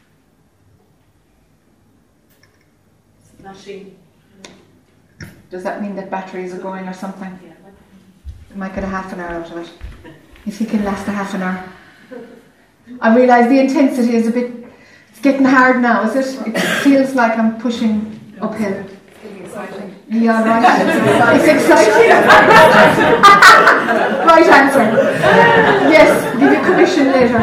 Flashing. Does that mean that batteries are going or something? Yeah. We might get a half an hour out of it. If you can last a half an hour. I realise the intensity is it's getting hard now, is it? It feels like I'm pushing uphill. It's getting exciting. Yeah, right. It's exciting. Right answer. Yes, give you commission later.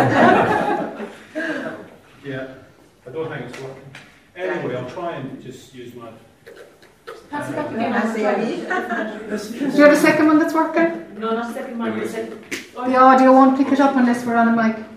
Yeah, I don't think it's working. Anyway, I'll try and just use my... Pass it back again. Do you have a second one that's working? No, not second one. The audio won't pick it up unless we're on a mic.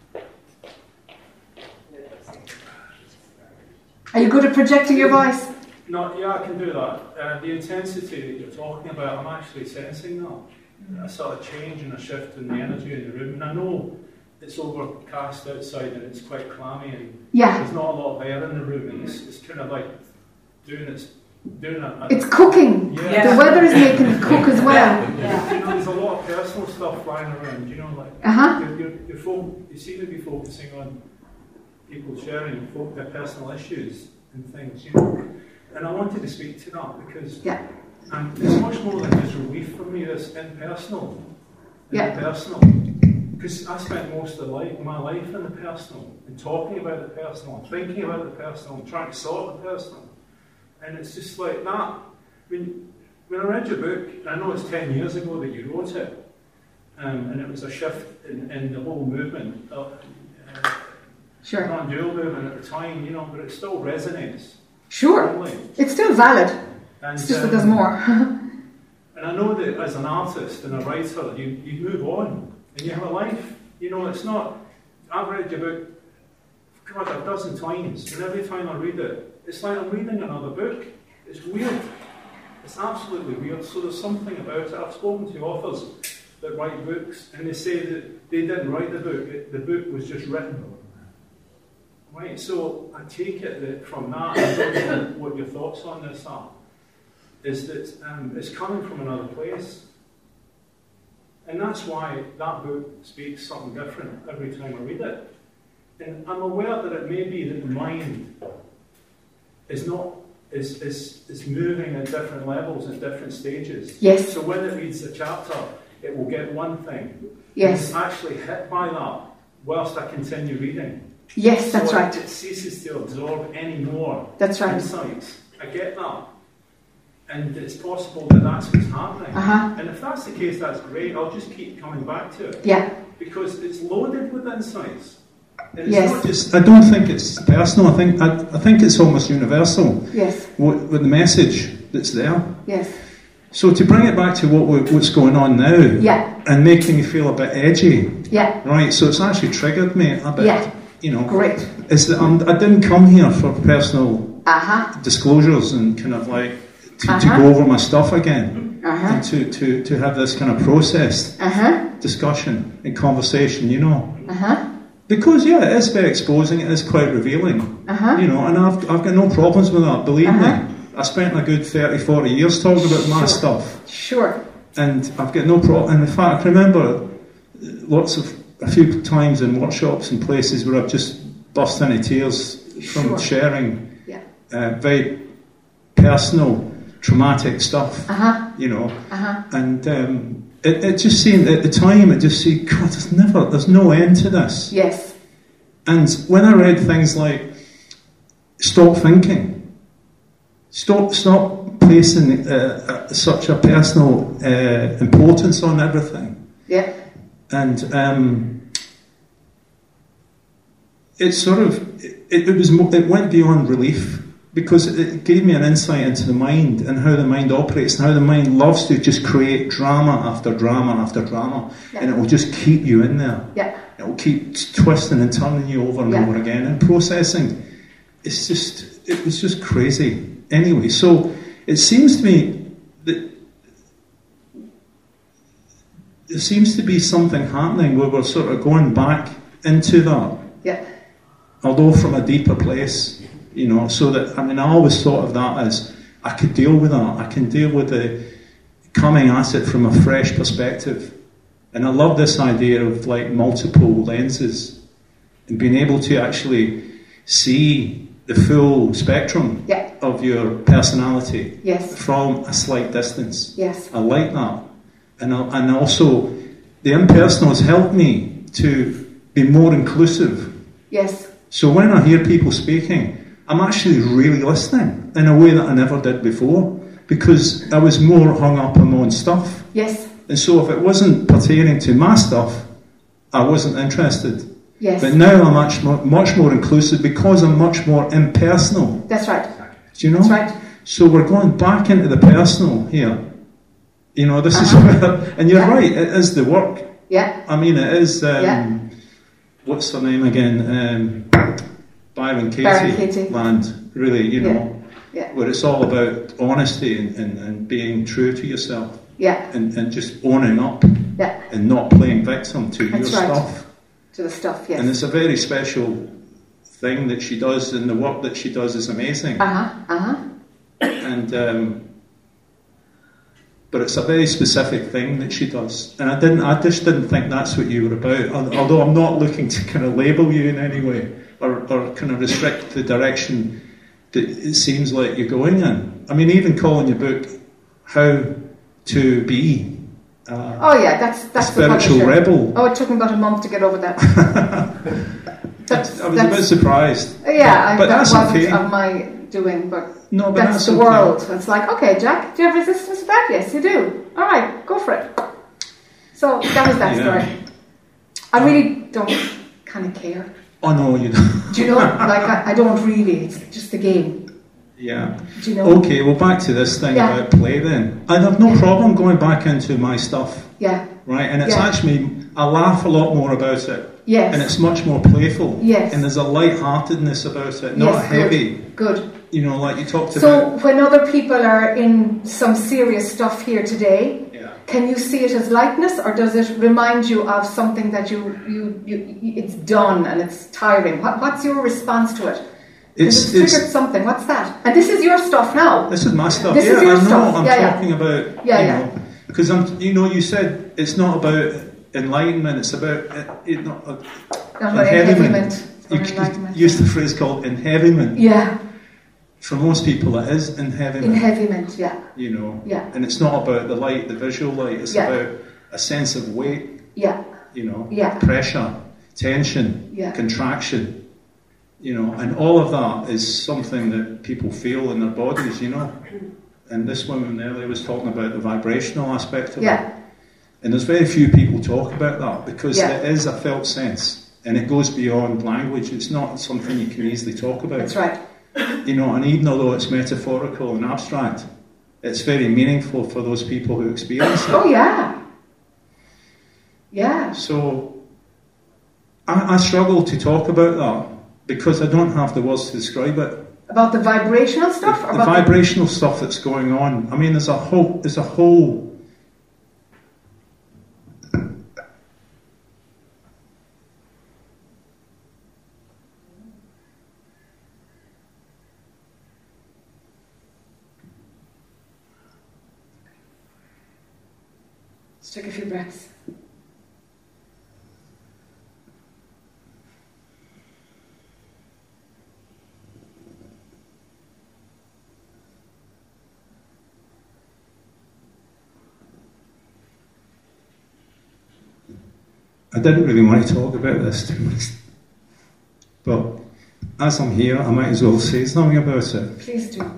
Are you good at projecting your voice? No, yeah, I can do that. The intensity that you're talking about, I'm actually sensing that. A sort of change and a shift in the energy in the room. And I know it's overcast outside and it's quite clammy and there's not a lot of air in the room. And it's kind of like doing it's cooking. Yeah. The weather is making it cook as well. Yeah. You know, there's a lot of personal stuff flying around. You know, like you seem to be focusing on people sharing their personal issues and things. You know, and I wanted to speak to that because it's much more than just relief for me. This impersonal, personal. Because I spent most of my life in the personal and talking about the personal, and thinking about the personal, and trying to sort the personal. And it's just like that. When I read your book, I know it's 10 years ago that you wrote it, and it was a shift in the whole movement, non-dual movement at the time, you know, but it still resonates. Sure, strongly. It's still valid. And, it's just that there's more. And I know that as an artist and a writer, you move on and you have a life. You know, it's not. I've read your book, God, a dozen times, and every time I read it, it's like I'm reading another book. It's weird. It's absolutely weird. So there's something about it. I've spoken to authors that write books, and they say that they didn't write the book. The book was just written. Right. So I take it that from that, I don't know what your thoughts on this are. Is that it's coming from another place. And that's why that book speaks something different every time I read it. And I'm aware that it may be that the mind is moving at different levels at different stages. Yes. So when it reads a chapter, it will get one thing. Yes. It's actually hit by that whilst I continue reading. Yes, that's so right. It ceases to absorb any more insights. I get that. And it's possible that that's what's happening. And if that's the case, that's great. I'll just keep coming back to it. Yeah. Because it's loaded with insights. And yes. Not just, I don't think it's personal. I think it's almost universal. Yes. With the message that's there. Yes. So to bring it back to what's going on now. Yeah. And making me feel a bit edgy. Yeah. Right. So it's actually triggered me a bit. Yeah. You know. Great. Is that I didn't come here for personal disclosures and kind of like. To go over my stuff again and to have this kind of processed discussion and conversation, you know. Because it is very exposing, it is quite revealing, you know, and I've got no problems with that, believe me. I spent a good 30, 40 years talking about my stuff. Sure. And I've got no problem, and in fact I can remember a few times in workshops and places where I've just burst into tears from sharing very personal traumatic stuff, you know, and it just seemed at the time, it just seemed, God, there's no end to this. Yes. And when I read things like, stop thinking, stop placing such a personal importance on everything. Yeah. And it sort of, it went beyond relief. Because it gave me an insight into the mind and how the mind operates and how the mind loves to just create drama after drama after drama. Yeah. And it will just keep you in there. Yeah. It will keep twisting and turning you over and over again. And processing, it was just crazy. Anyway, so it seems to me that there seems to be something happening where we're sort of going back into that. Yeah. Although from a deeper place. You know, so that, I mean, I always thought of that as, I could deal with that. I can deal with the coming at it from a fresh perspective. And I love this idea of like multiple lenses and being able to actually see the full spectrum of your personality from a slight distance. Yes. I like that. And also, the impersonal has helped me to be more inclusive. Yes. So when I hear people speaking, I'm actually really listening in a way that I never did before, because I was more hung up on my own stuff. Yes. And so if it wasn't pertaining to my stuff, I wasn't interested. Yes. But now I'm much more inclusive because I'm much more impersonal. That's right. Do you know? That's right. So we're going back into the personal here. You know, this is where, and you're right, it is the work. Yeah. I mean, it is, what's her name again? Byron Katie land, really, you know, where it's all about honesty and being true to yourself. Yeah. And just owning up. Yeah. And not playing victim to your stuff. To the stuff, yes. And it's a very special thing that she does, and the work that she does is amazing. And but it's a very specific thing that she does, and I just didn't think that's what you were about. Although I'm not looking to kind of label you in any way or kind of restrict the direction that it seems like you're going in. I mean, even calling your book "How to Be." That's a spiritual rebel. Oh, it took me about a month to get over that. I was a bit surprised. Yeah, but that wasn't okay. Of my doing, but no, but that's the okay. world. It's like, okay, Jack, do you have resistance to that? Yes, you do. All right, go for it. So that was that story. I really don't kind of care. Oh no, you don't. Do you know? Like I don't really. It's just a game. Yeah. Do you know? Okay, well, back to this thing about play then. I have no problem going back into my stuff. Yeah. Right? And it's actually, I laugh a lot more about it. Yes. And it's much more playful. Yes. And there's a light-heartedness about it, not heavy. Good. You know, like you talked about. So when other people are in some serious stuff here today, can you see it as lightness, or does it remind you of something that you it's done and it's tiring? What's your response to it? It's triggered something. What's that? And this is your stuff now. This is my stuff. This is your stuff. I'm talking about. You know, because you said it's not about enlightenment. It's about enheaviment. You used the phrase called enheaviment. Yeah. For most people, it is enheaviment. Enheaviment, yeah. You know. Yeah. And it's not about the light, the visual light. It's about a sense of weight. Yeah. You know. Yeah. Pressure, tension, contraction. You know, and all of that is something that people feel in their bodies, you know. And this woman earlier was talking about the vibrational aspect of it. And there's very few people talk about that because it is a felt sense and it goes beyond language. It's not something you can easily talk about. That's right. You know, and even although it's metaphorical and abstract, it's very meaningful for those people who experience it. Oh, yeah. Yeah. So I struggle to talk about that because I don't have the words to describe it. About the vibrational stuff? The vibrational stuff that's going on. I mean, there's a whole Let's take a few breaths. I didn't really want to talk about this, to be honest. But as I'm here, I might as well say something about it. Please do.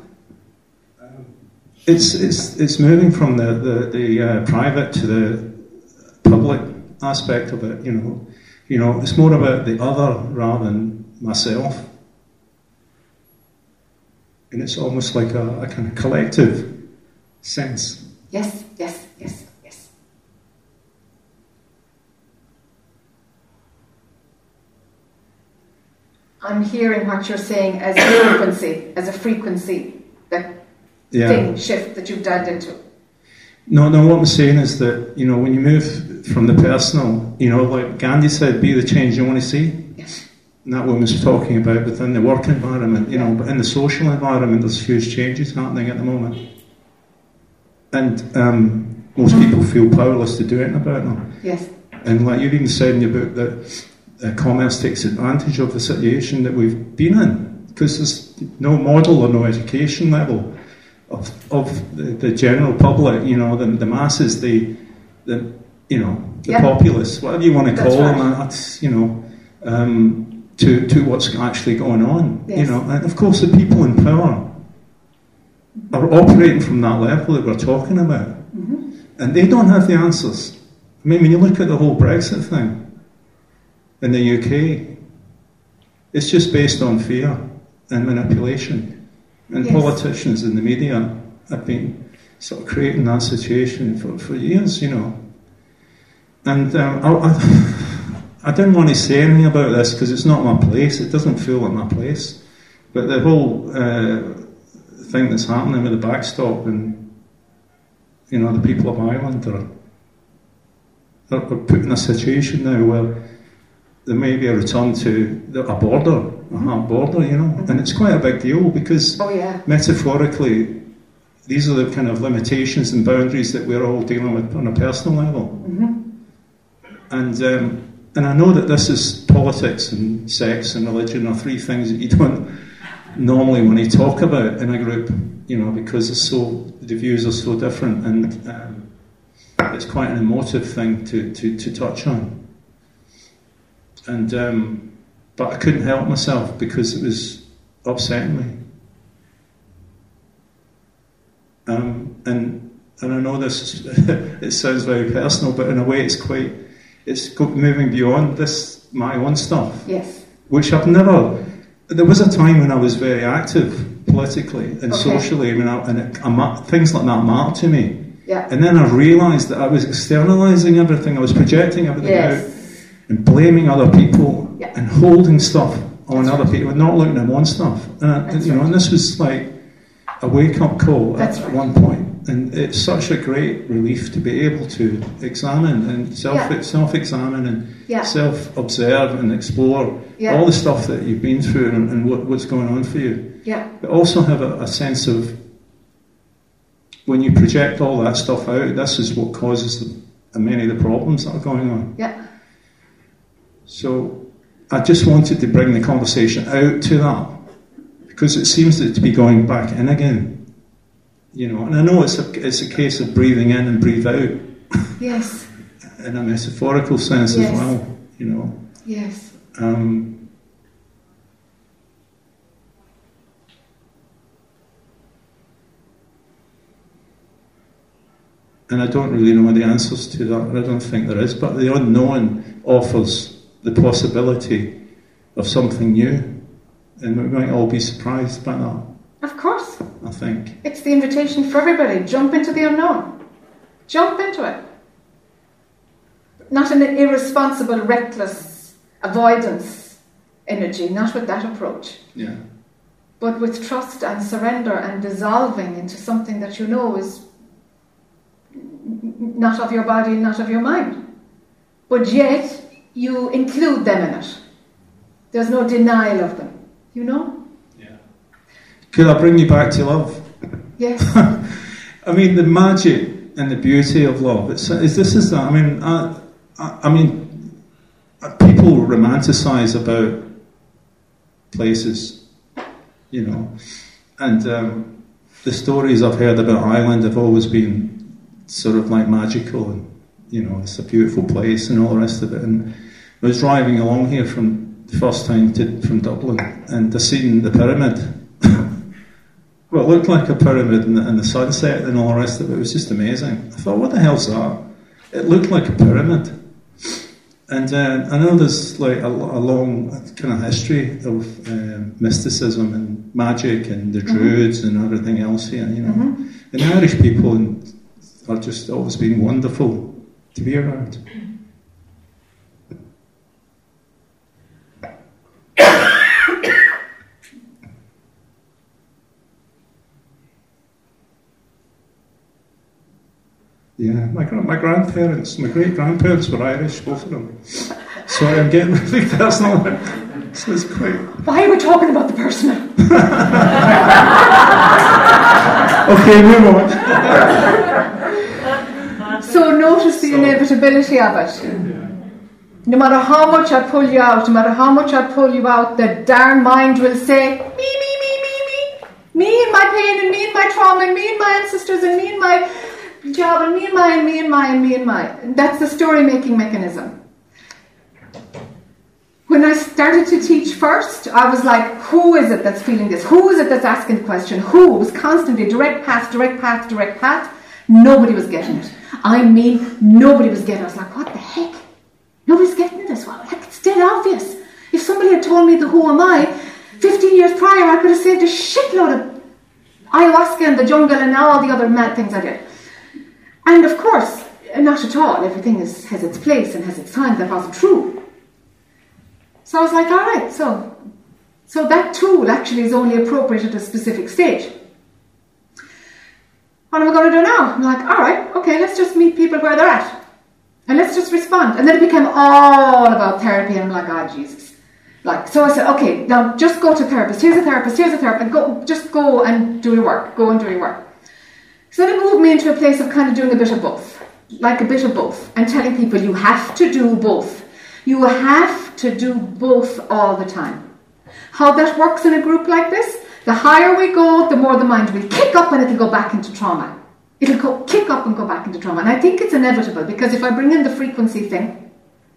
It's moving from the private to the public aspect of it. You know, it's more about the other rather than myself, and it's almost like a kind of collective sense. Yes, yes, yes, yes. I'm hearing what you're saying as a frequency, that thing shift that you've dived into. No, what I'm saying is that, you know, when you move from the personal, you know, like Gandhi said, be the change you want to see. Yes. And that woman's talking about within the work environment, you know, but in the social environment, there's huge changes happening at the moment. And most people feel powerless to do anything about them. Yes. And like you've even said in your book that commerce takes advantage of the situation that we've been in, because there's no model or no education level of the general public, you know, the masses, the populace, whatever you want to call them, that's, you know, to what's actually going on, you know. And of course the people in power are operating from that level that we're talking about. Mm-hmm. And they don't have the answers. I mean, when you look at the whole Brexit thing in the UK, it's just based on fear and manipulation. And politicians and the media have been sort of creating that situation for years, you know. And I didn't want to say anything about this because it's not my place. It doesn't feel like my place. But the whole thing that's happening with the backstop and, you know, the people of Ireland are put in a situation now where there may be a return to a border, a hard border, you know. Mm-hmm. And it's quite a big deal because metaphorically these are the kind of limitations and boundaries that we're all dealing with on a personal level. Mm-hmm. And I know that this is politics and sex and religion are three things that you don't normally want to talk about in a group, you know, because the views are so different, and it's quite an emotive thing to touch on. And but I couldn't help myself because it was upsetting me. And I know this it sounds very personal, but in a way it's moving beyond my own stuff. Yes. Which I've never. There was a time when I was very active politically and socially. I mean, things like that matter to me. Yeah. And then I realised that I was externalising everything. I was projecting everything out and blaming other people and holding stuff on other people, and not looking at my own stuff. And and this was like a wake-up call at one point. And it's such a great relief to be able to examine and self-examine and self-observe and explore all the stuff that you've been through and what's going on for you. Yeah. But also have a sense of, when you project all that stuff out, this is what causes many of the problems that are going on. Yeah. So I just wanted to bring the conversation out to that, because it seems to be going back in again. And I know it's a case of breathing in and breathe out. Yes. In a metaphorical sense as well, Yes. And I don't really know the answers to that. I don't think there is. But the unknown offers the possibility of something new. And we might all be surprised by that. Of course. I think. It's the invitation for everybody. Jump into the unknown. Jump into it. Not an irresponsible, reckless avoidance energy. Not with that approach. Yeah. But with trust and surrender and dissolving into something that you know is not of your body, not of your mind. But yet, you include them in it. There's no denial of them. Yeah. Could I bring you back to love? Yes. I mean, the magic and the beauty of love. I mean, people romanticize about places, and the stories I've heard about Ireland have always been sort of like magical, and it's a beautiful place and all the rest of it. And I was driving along here the first time from Dublin, and I seen the pyramid. Well, it looked like a pyramid and the sunset and all the rest of it. It was just amazing. I thought, what the hell's that? It looked like a pyramid. And I know there's like a long kind of history of mysticism and magic and the Druids and everything else here, And the Irish people are just always been wonderful to be around. Yeah, my grandparents, my great-grandparents were Irish, both of them. Sorry, I'm getting really personal. So it's quite... Why are we talking about the personal? Okay, move on. So notice the inevitability of it. No matter how much I pull you out, the darn mind will say, me. Me and my pain, and me and my trauma, and me and my ancestors, and me and my job, and me and my. That's the story-making mechanism. When I started to teach first, I was like, who is it that's feeling this? Who is it that's asking the question? Who? It was constantly direct path. Nobody was getting it. I mean, nobody was getting it. I was like, what the heck? Nobody's getting this. Well, heck, it's dead obvious. If somebody had told me the who am I 15 years prior, I could have saved a shitload of ayahuasca and the jungle and all the other mad things I did. And of course, not at all. Everything has its place and has its time. That wasn't true. So I was like, all right, so that tool actually is only appropriate at a specific stage. What am I going to do now? I'm like, all right, okay, let's just meet people where they're at. And let's just respond. And then it became all about therapy, and I'm like, oh, Jesus. So I said, okay, now just go to a therapist. Here's a therapist, and just go and do your work. Go and do your work. So then it moved me into a place of kind of doing a bit of both. And telling people you have to do both. You have to do both all the time. How that works in a group like this, the higher we go, the more the mind will kick up and it'll go back into trauma. It'll kick up and go back into trauma. And I think it's inevitable, because if I bring in the frequency thing,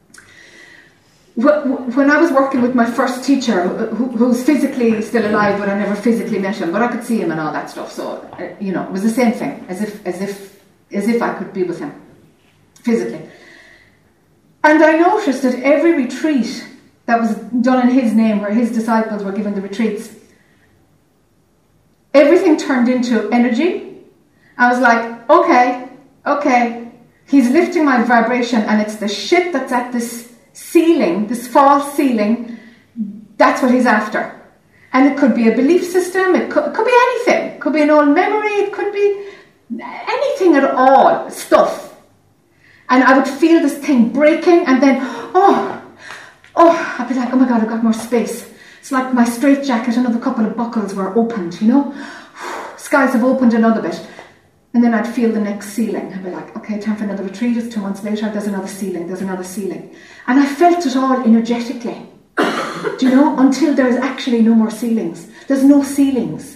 when I was working with my first teacher, who's physically still alive, but I never physically met him, but I could see him and all that stuff. So, it was the same thing, as if I could be with him physically. And I noticed that every retreat that was done in his name, where his disciples were given the retreats, everything turned into energy. I was like, okay, he's lifting my vibration, and it's the shit that's at this ceiling, this false ceiling, that's what he's after. And it could be a belief system, it could be anything. It could be an old memory, it could be anything at all, stuff. And I would feel this thing breaking, and then, I'd be like, oh my God, I've got more space. It's like my straitjacket, another couple of buckles were opened, Skies have opened another bit. And then I'd feel the next ceiling. I'd be like, okay, time for another retreat. It's 2 months later, there's another ceiling. And I felt it all energetically. Do you know? Until there's actually no more ceilings. There's no ceilings.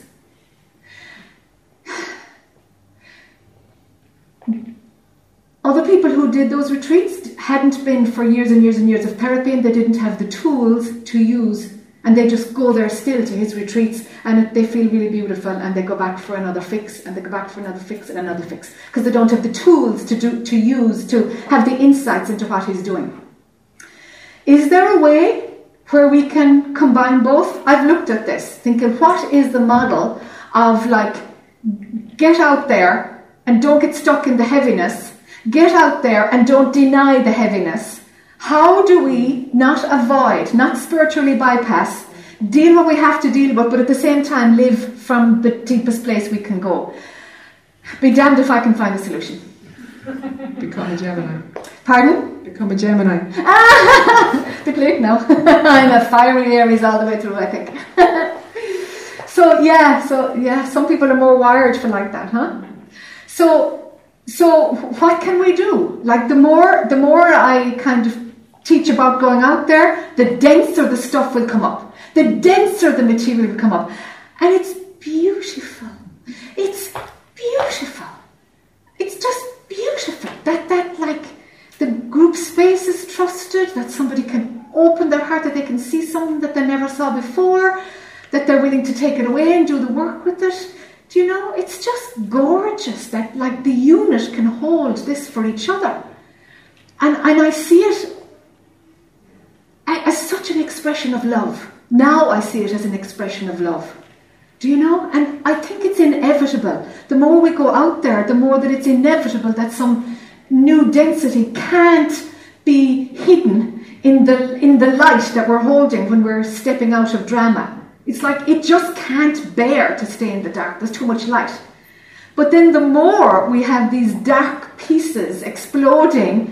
Other people who did those retreats hadn't been for years and years and years of therapy, and they didn't have the tools to use, and they just go there still to his retreats, and they feel really beautiful, and they go back for another fix, and they go back for another fix and another fix, because they don't have the tools to use to have the insights into what he's doing. Is there a way where we can combine both? I've looked at this, thinking, what is the model of get out there and don't get stuck in the heaviness, get out there and don't deny the heaviness. How do we not avoid, not spiritually bypass, deal what we have to deal with, but at the same time live from the deepest place we can go? Be damned if I can find a solution. Become a Gemini. Pardon? Become a Gemini. Bit late now. I'm a fiery Aries all the way through, I think. So some people are more wired for like that, huh? So what can we do? The more I kind of teach about going out there, the denser the stuff will come up. The denser the material will come up. And it's beautiful. It's beautiful. It's just beautiful. That the group space is trusted, that somebody can open their heart, that they can see something that they never saw before, that they're willing to take it away and do the work with it. Do you know, it's just gorgeous that the unit can hold this for each other. And I see it as such an expression of love. Now I see it as an expression of love. Do you know? And I think it's inevitable. The more we go out there, the more that it's inevitable that some new density can't be hidden in the light that we're holding when we're stepping out of drama. It's it just can't bear to stay in the dark. There's too much light. But then the more we have these dark pieces exploding,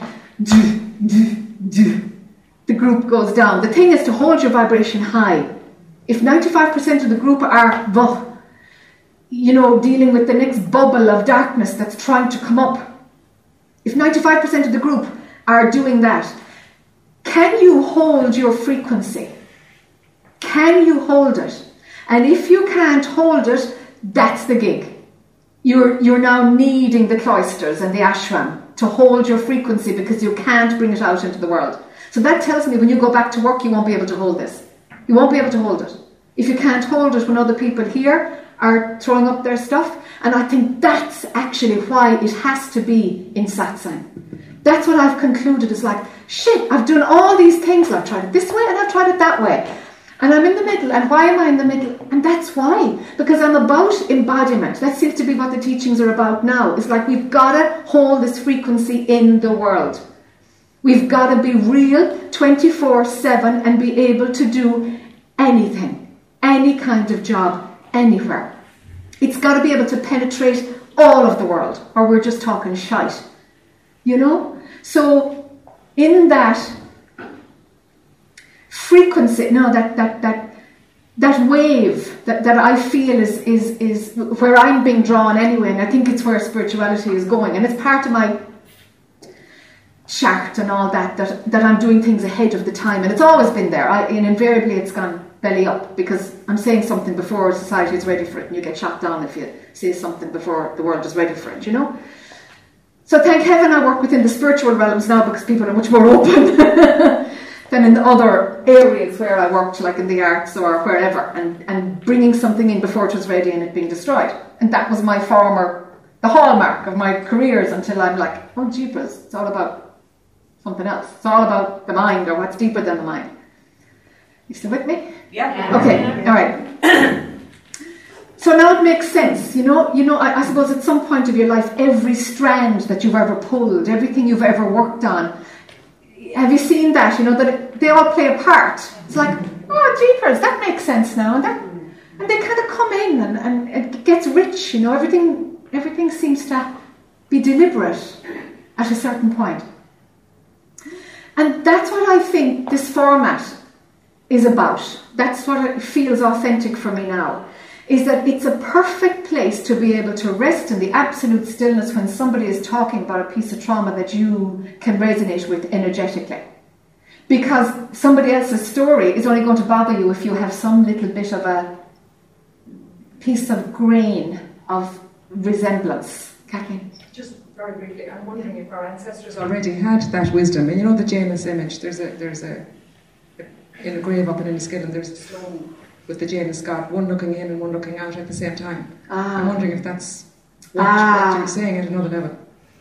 the group goes down. The thing is to hold your vibration high. If 95% of the group are, dealing with the next bubble of darkness that's trying to come up, if 95% of the group are doing that, can you hold your frequency? Can you hold it? And if you can't hold it, that's the gig. You're now needing the cloisters and the ashram to hold your frequency because you can't bring it out into the world. So that tells me when you go back to work, you won't be able to hold this. You won't be able to hold it. If you can't hold it when other people here are throwing up their stuff. And I think that's actually why it has to be in satsang. That's what I've concluded is shit, I've done all these things. I've tried it this way and I've tried it that way. And I'm in the middle. And why am I in the middle? And that's why. Because I'm about embodiment. That seems to be what the teachings are about now. It's we've got to hold this frequency in the world. We've got to be real 24/7 and be able to do anything, any kind of job, anywhere. It's got to be able to penetrate all of the world, or we're just talking shite. So in that frequency, that wave that I feel is where I'm being drawn anyway, and I think it's where spirituality is going, and it's part of my chart and all that I'm doing things ahead of the time, and it's always been there. And invariably it's gone belly up because I'm saying something before society is ready for it, and you get shot down if you say something before the world is ready for it, So thank heaven I work within the spiritual realms now because people are much more open than in the other areas where I worked, in the arts or wherever, and bringing something in before it was ready and it being destroyed. And that was the hallmark of my careers until I'm oh jeepers, it's all about something else. It's all about the mind or what's deeper than the mind. You still with me? Yeah. Okay, all right. So now it makes sense, I suppose at some point of your life, every strand that you've ever pulled, everything you've ever worked on, have you seen that, that they all play a part? It's like, oh, jeepers, that makes sense now, and they kind of come in and it gets rich, everything seems to be deliberate at a certain point. And that's what I think this format is about. That's what it feels authentic for me now, is that it's a perfect place to be able to rest in the absolute stillness when somebody is talking about a piece of trauma that you can resonate with energetically. Because somebody else's story is only going to bother you if you have some little bit of a piece of grain of resemblance. Kathleen? Just very briefly, I'm wondering if our ancestors already had that wisdom. And the Janus image, there's a in a grave up in Enniskillen, there's a stone with the Janus god, one looking in and one looking out at the same time. I'm wondering if that's what you're saying at another level.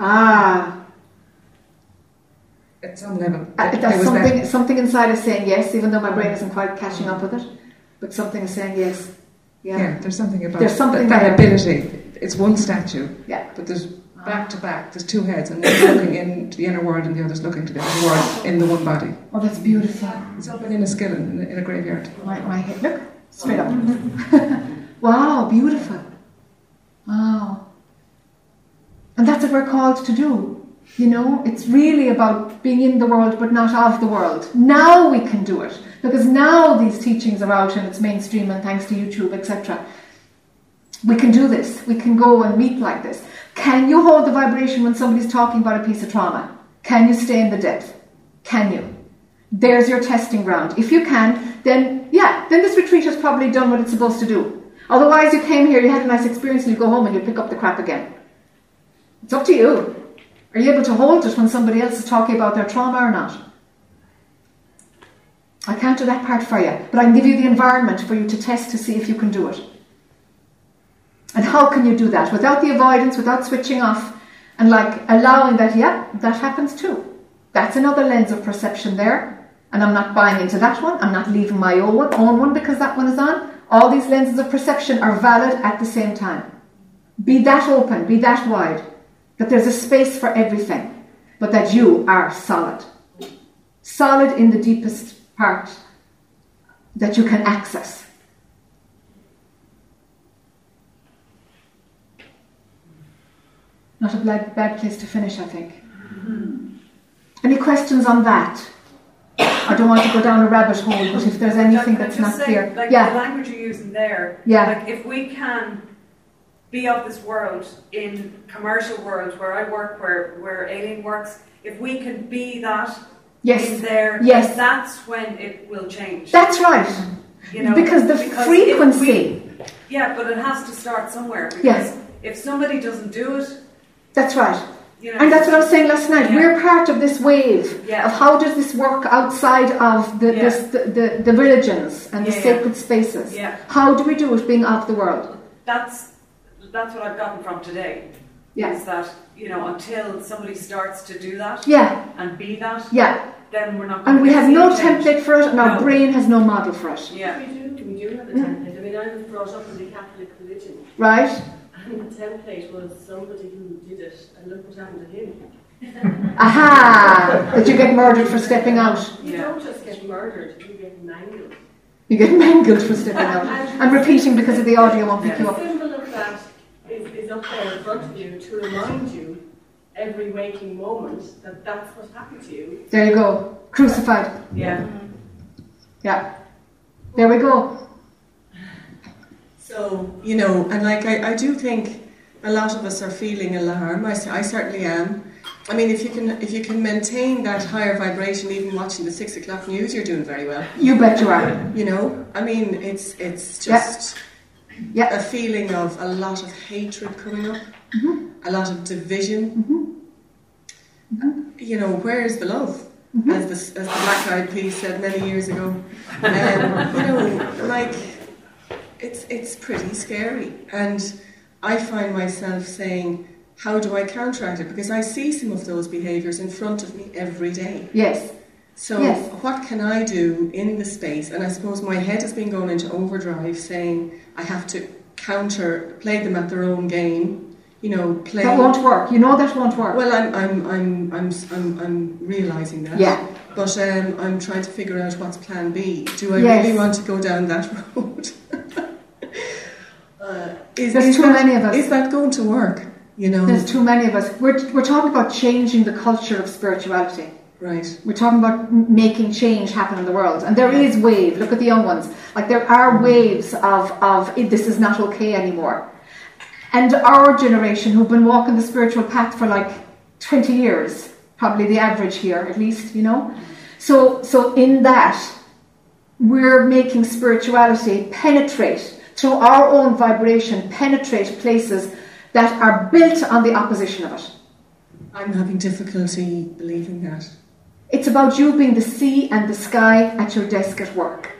At some level. There's something inside is saying yes, even though my brain isn't quite catching up with it. But something is saying yes. Yeah, there's something about that ability. It's one statue, but there's back to back, there's two heads, and one's looking into the inner world and the other's looking to the outer world in the one body. Oh, that's beautiful. It's up in Enniskillen in a graveyard. My head, look, straight up. Wow, beautiful. Wow. And that's what we're called to do. It's really about being in the world but not of the world. Now we can do it, because now these teachings are out and it's mainstream, and thanks to YouTube, etc. We can do this. We can go and meet like this. Can you hold the vibration when somebody's talking about a piece of trauma? Can you stay in the depth? Can you? There's your testing ground. If you can, then this retreat has probably done what it's supposed to do. Otherwise, you came here, you had a nice experience, and you go home and you pick up the crap again. It's up to you. Are you able to hold it when somebody else is talking about their trauma or not? I can't do that part for you, but I can give you the environment for you to test to see if you can do it. And how can you do that? Without the avoidance, without switching off, and allowing that, that happens too. That's another lens of perception there. And I'm not buying into that one. I'm not leaving my own one because that one is on. All these lenses of perception are valid at the same time. Be that open, be that wide, that there's a space for everything, but that you are solid. Solid in the deepest part that you can access. Not a bad place to finish, I think. Any questions on that? I don't want to go down a rabbit hole, but if there's anything that's not clear. The language you're using there, if we can be of this world, in commercial world where I work, where Aileen works, if we can be that in there, that's when it will change. That's right. Because the frequency. But it has to start somewhere. Because if somebody doesn't do it, that's right. And that's what I was saying last night. We're part of this wave of how does this work outside of the religions and the sacred spaces. How do we do it being of the world? That's what I've gotten from today. Is that, until somebody starts to do that and be that, then we're not going to. And we have no template for it, and our brain has no model for it. We do have a template. I was brought up in the Catholic religion. Right. And the template was somebody who did it, and look what happened to him. Aha! Did you get murdered for stepping out? You don't just get murdered, you get mangled. You get mangled for stepping out. I'm repeating because of the audio won't pick you up. The symbol of that is up there in front of you to remind you every waking moment that that's what happened to you. There you go. Crucified. Yeah. There we go. So, and I do think a lot of us are feeling alarm. I certainly am. I mean, if you can maintain that higher vibration, even watching the 6 o'clock news, you're doing very well. You bet you are. I mean, it's just a feeling of a lot of hatred coming up, a lot of division. Where is the love? As the Black Eyed Peas said many years ago. It's pretty scary, and I find myself saying, how do I counteract it? Because I see some of those behaviours in front of me every day. Yes. So what can I do in the space? And I suppose my head has been going into overdrive saying I have to play them at their own game. Play. That won't work. That won't work. Well, I'm realising that. Yeah. But I'm trying to figure out what's Plan B. Do I really want to go down that road? There's too many of us. Is that going to work? There's too many of us. We're talking about changing the culture of spirituality. Right. We're talking about making change happen in the world, and there is wave. Look at the young ones. Like there are waves of this is not okay anymore. And our generation, who've been walking the spiritual path for like 20 years, probably the average here, at least, So in that, we're making spirituality penetrate through our own vibration, penetrate places that are built on the opposition of it. I'm having difficulty believing that. It's about you being the sea and the sky at your desk at work.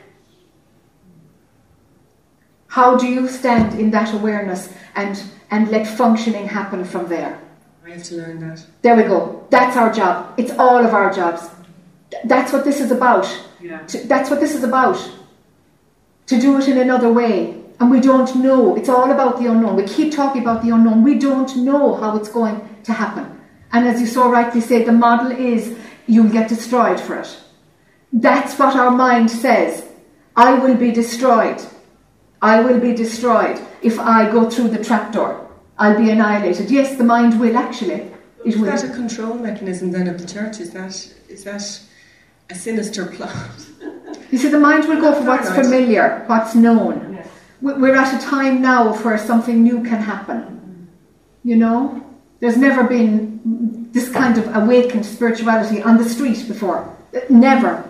How do you stand in that awareness and let functioning happen from there? I have to learn that. There we go. That's our job. It's all of our jobs. That's what this is about. Yeah. That's what this is about. To do it in another way. And we don't know. It's all about the unknown. We keep talking about the unknown. We don't know how it's going to happen. And as you so rightly say, the model is you'll get destroyed for it. That's what our mind says. I will be destroyed. I will be destroyed if I go through the trapdoor. I'll be annihilated. Yes, the mind will actually. Is that a control mechanism then of the church? Is that a sinister plot? You see, the mind will go for what's familiar, what's known. Yes. We're at a time now where something new can happen. There's never been this kind of awakened spirituality on the street before. Never.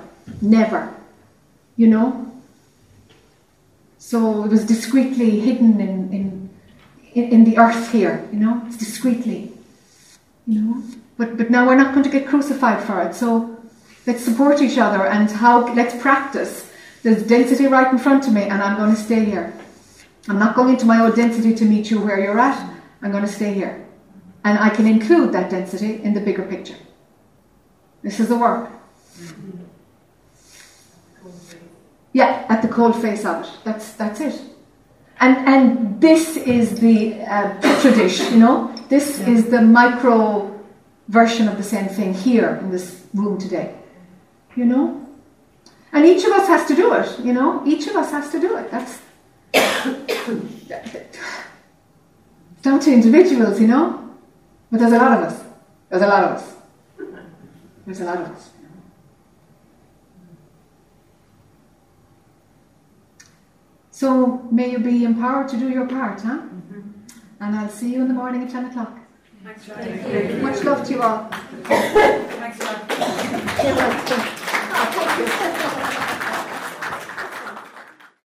So it was discreetly hidden in the earth here, it's discreetly, But now we're not going to get crucified for it, so let's support each other and let's practice. There's density right in front of me and I'm going to stay here. I'm not going into my own density to meet you where you're at, I'm going to stay here. And I can include that density in the bigger picture. This is the work. Yeah, at the cold face of it. That's it. And this is the petri dish, This is the micro version of the same thing here in this room today. And each of us has to do it, Each of us has to do it. That's down to individuals, But there's a lot of us. There's a lot of us. So may you be empowered to do your part, huh? Mm-hmm. And I'll see you in the morning at 10 o'clock. Thanks, Much love to you all. Thanks,